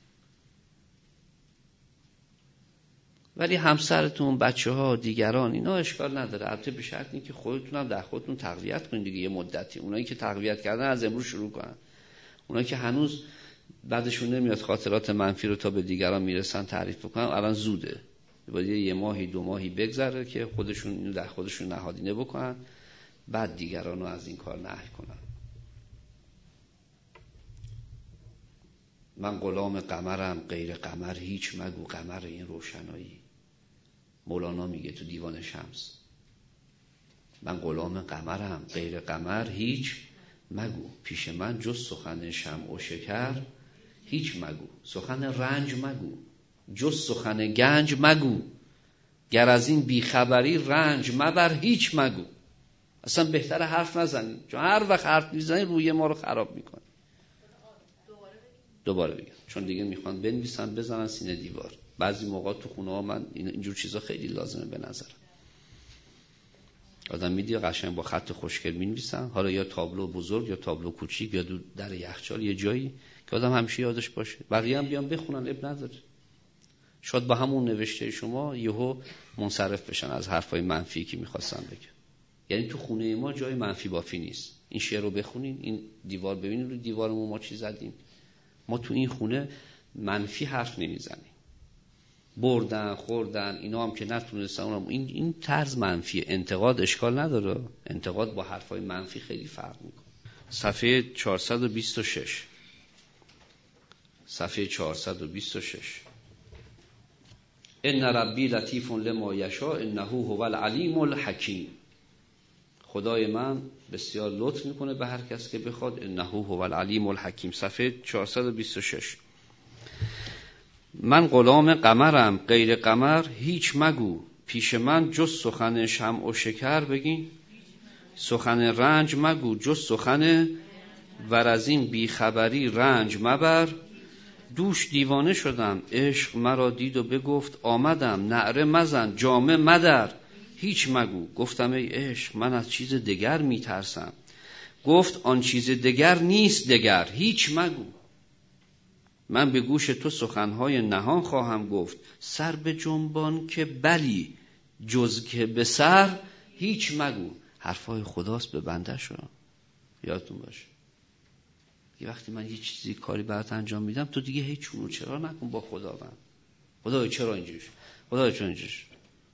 ولی همسرتون، بچه‌ها، دیگران، اینا اشکال نداره. البته به شرط اینکه خودتون هم در خودتون تقویت کنید دیگه یه مدتی. اونایی که تقویت کردن از امروز شروع کنن. اونایی که هنوز بعدشون نمیاد خاطرات منفی رو تا به دیگران میرسن تعریف بکنن، الان زوده. باید یه ماهی 2 ماهی بگذره که خودشون اینو در خودشون نهادینه بکنن، بعد دیگران رو از این کار نهی کنن. من غلام قمرم، غیر قمر هیچ مگو، قمر این روشنایی. مولانا میگه تو دیوان شمس من غلام قمرم، غیر قمر هیچ مگو. پیش من جز سخن شمع و شکر هیچ مگو. سخن رنج مگو، جز سخن گنج مگو. گر از این بیخبری رنج مبر هیچ مگو. اصلا بهتر حرف نزنی، چون هر وقت حرف میزنی روی ما رو خراب میکنی. دوباره بگم، چون دیگه میخوان بنویسن بزنن سینه دیوار. بعضی موقع تو خونه ها من اینجور چیزا خیلی لازمه به نظرم. آدم میدید قشنگ با خط خوشگل مینویسن، حالا یا تابلو بزرگ یا تابلو کوچیک یا در یخچال یه جایی که آدم همیشه یادش باشه، بقیه هم بیان بخونن، اب نداره. شاید با همون نوشته شما یهو منصرف بشن از حرفای منفی که میخواستن بگن. یعنی تو خونه ما جای منفی بافی نیست. این شعر رو بخونین، این دیوار ببینین، رو دیوارمون ما چی زدیم. ما تو این خونه منفی حرف نمیزنیم. بردن خوردن اینا هم که نتونستن، اونم این طرز منفی. انتقاد اشکال نداره، انتقاد با حرفای منفی خیلی فرق میکنه. صفحه 426 صفحه 426 ان ربی لطیف لما یشاء انه هو العلیم الحکیم. خدای من بسیار لطف میکنه به هر کس که بخواد. انه هو العلیم الحکیم. صفحه 426 من غلام قمرم، غیر قمر هیچ مگو. پیش من جز سخن شمع و شکر بگین سخن رنج مگو. جز سخن ور از این بیخبری رنج مبر. دوش دیوانه شدم عشق مرا دید و بگفت آمدم. نعره مزن جامه مدر هیچ مگو. گفتم ای عشق من از چیز دگر میترسم. گفت آن چیز دگر نیست دگر هیچ مگو. من به گوش تو سخنهای نهان خواهم گفت. سر به جنبان که بلی جز که به سر هیچ مگو. حرفای خداست به بنده شو. یادتون باشه یه وقتی من یه چیزی کاری برات انجام میدم تو دیگه هیچ چونو چرا نکن با خداوند. خدای چرا اینجوری شد، خدای چرا اینجوری شد.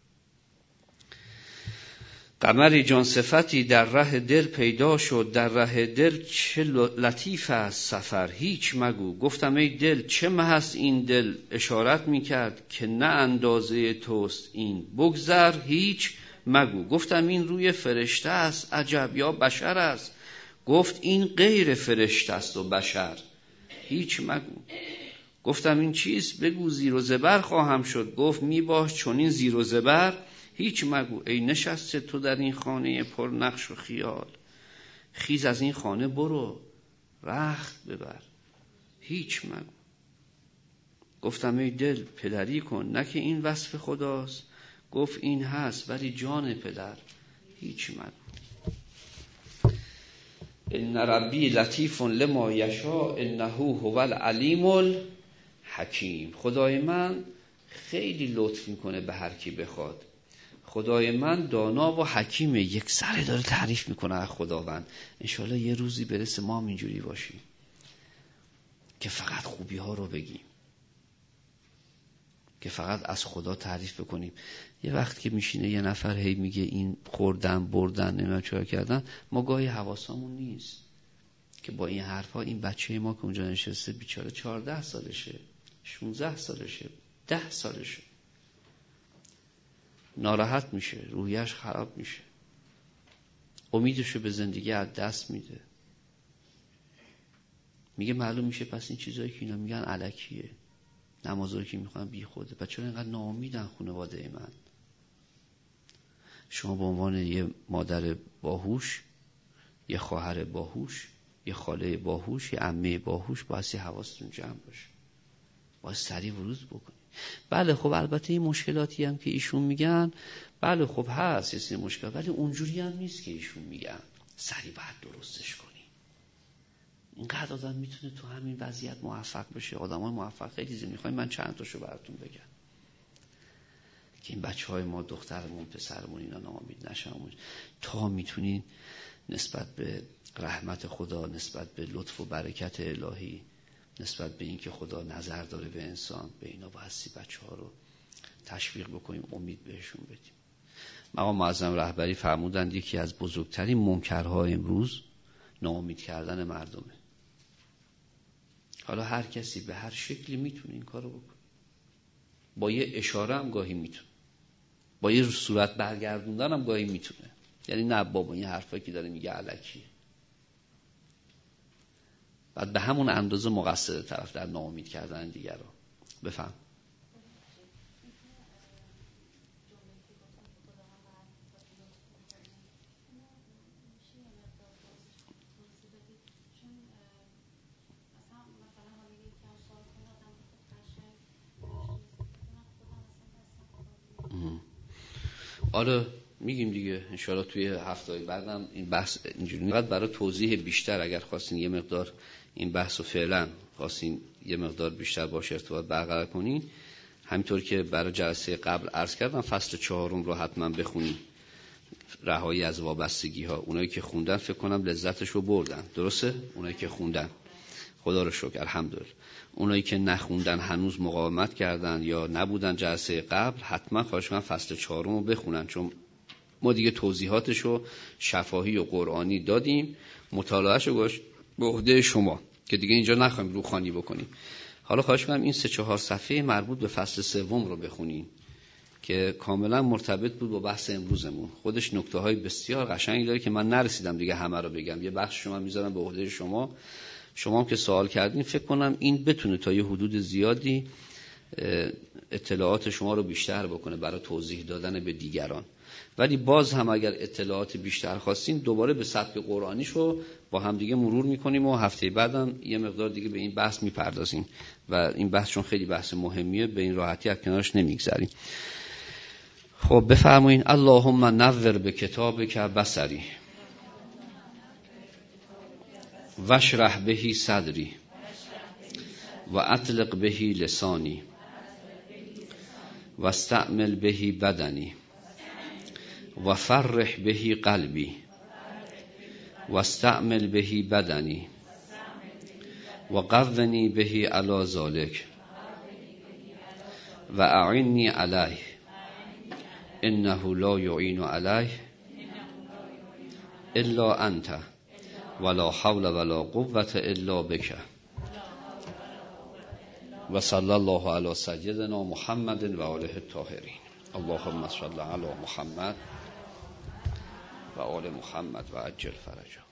قمری جان صفتی در ره دل پیدا شد. در ره دل چه لطیف است سفر هیچ مگو. گفتم ای دل چه مهست این دل. اشارت میکرد که نه اندازه توست این. بگذر هیچ مگو. گفتم این روی فرشته است عجب یا بشر است. گفت این غیر فرشته است و بشر هیچ مگو. گفتم این چیست بگو زیر و زبر خواهم شد. گفت می باش چون این زیر و زبر هیچ مگو. ای نشسته تو در این خانه پر نقش و خیال. خیز از این خانه برو رخت ببر هیچ مگو. گفتم ای دل پدری کن نه که این وصف خداست. گفت این هست ولی جان پدر هیچ مگو. ان ربی لطیف لما یشاء انه هو العلیم الحکیم. خدای من خیلی لطف میکنه به هر کی بخواد. خدای من دانا و حکیمه. یک سره داره تعریف میکنه از خداوند. انشالله یه روزی برسه ما هم اینجوری باشیم که فقط خوبی ها رو بگیم، که فقط از خدا تعریف بکنیم. یه وقت که میشینه یه نفر هی میگه این خوردن بردن نمیدونم چرا کردن، ما گاهی حواسمون نیست که با این حرفا این بچه ما که اونجا نشسته بیچاره 14 سالشه 16 سالشه 10 سالشه ناراحت میشه، روحیش خراب میشه، امیدشو به زندگی از دست میده. میگه معلوم میشه پس این چیزایی که اینا میگن الکیه، نمازایی که میخوان بی خوده. پس چرا اینقدر ناامیدن خانواده من؟ شما به عنوان یه مادر باهوش، یه خواهر باهوش، یه خاله باهوش، یه عمه باهوش، باید حواستون جمع باشه، باید سریع ورود بکنی. بله خب البته این مشکلاتی هم که ایشون میگن بله خب هست یه سری مشکل، ولی اونجوری هم نیست که ایشون میگن. سریع باید درستش کنی. اینقدر آدم میتونه تو همین وضعیت موفق بشه. آدمای موفق خیلی زیاد. میخوایم من چند تاشو براتون بگم که این بچهای ما، دخترمون پسرمون اینا ناامید نشن. تا میتونین نسبت به رحمت خدا، نسبت به لطف و برکت الهی، نسبت به این که خدا نظر داره به انسان، به اینا بایستی بچه‌ها رو تشویق بکنیم، امید بهشون بدیم. مقام معظم رهبری فرمودند یکی از بزرگترین منکرها امروز ناامید کردن مردمه. حالا هر کسی به هر شکلی میتونه این کارو بکنه. با یه اشاره هم گاهی میتونه. با یه صورت برگردوندن هم گاهی میتونه. یعنی نه بابا این حرفایی که داره میگه الکیه. بعد به همون اندازه مقصر طرف در ناامید کردن دیگران. بفهم. آره میگیم دیگه انشاءالله توی هفته‌های بعدم این بحث اینجوری بعد برای توضیح بیشتر اگر خواستین یه مقدار این بحثو فعلا خواستین یه مقدار بیشتر باشه ارتباط برقرار کنین، همینطور که برای جلسه قبل عرض کردم فصل 4 رو حتما بخونین، رهایی از وابستگی ها. اونایی که خوندن فکر کنم لذتش رو بردن، درسته؟ اونایی که خوندن خدا رو شکر الحمدلله. اونایی که نخوندن هنوز مقاومت کردن یا نبودن جلسه قبل، حتما خواهش می‌کنم فصل 4 رو بخونن، چون ما دیگه توضیحاتشو شفاهی و قرآنی دادیم، مطالعهشو گوش به عهده شما که دیگه اینجا نخوایم روخانی بکنیم. حالا خواهش می‌کنم این 3-4 صفحه مربوط به فصل 3 رو بخونین که کاملا مرتبط بود با بحث امروزمون. خودش نکته‌های بسیار قشنگی داره که من نرسیدم دیگه همه رو بگم، یه بخش شما میذارم به عهده شما. شما هم که سوال کردین فکر کنم این بتونه تا یه حدود زیادی اطلاعات شما رو بیشتر بکنه برای توضیح دادن به دیگران. ولی باز هم اگر اطلاعات بیشتر خواستین دوباره به سبک قرآنیش رو با هم دیگه مرور میکنیم و هفته بعدم یه مقدار دیگه به این بحث میپردازیم و این بحث چون خیلی بحث مهمیه به این راحتی از کنارش نمیگذریم. خب بفرمایین. اللهم نور به کتابک بصری واشرح بهی صدری و اطلق بهی لسانی و استعمل بهی بدنی و فرح بهی قلبی و استعمل بهی بدنی و قونی بهی علی ذلک و اعنی علیه انه لا یعین علیه الا انت ولا حول ولا قوة الا بک. و صلی الله علی سیدنا محمد و آله الطاهرین. اللهم صل علی محمد و آل محمد و عجل فرجه.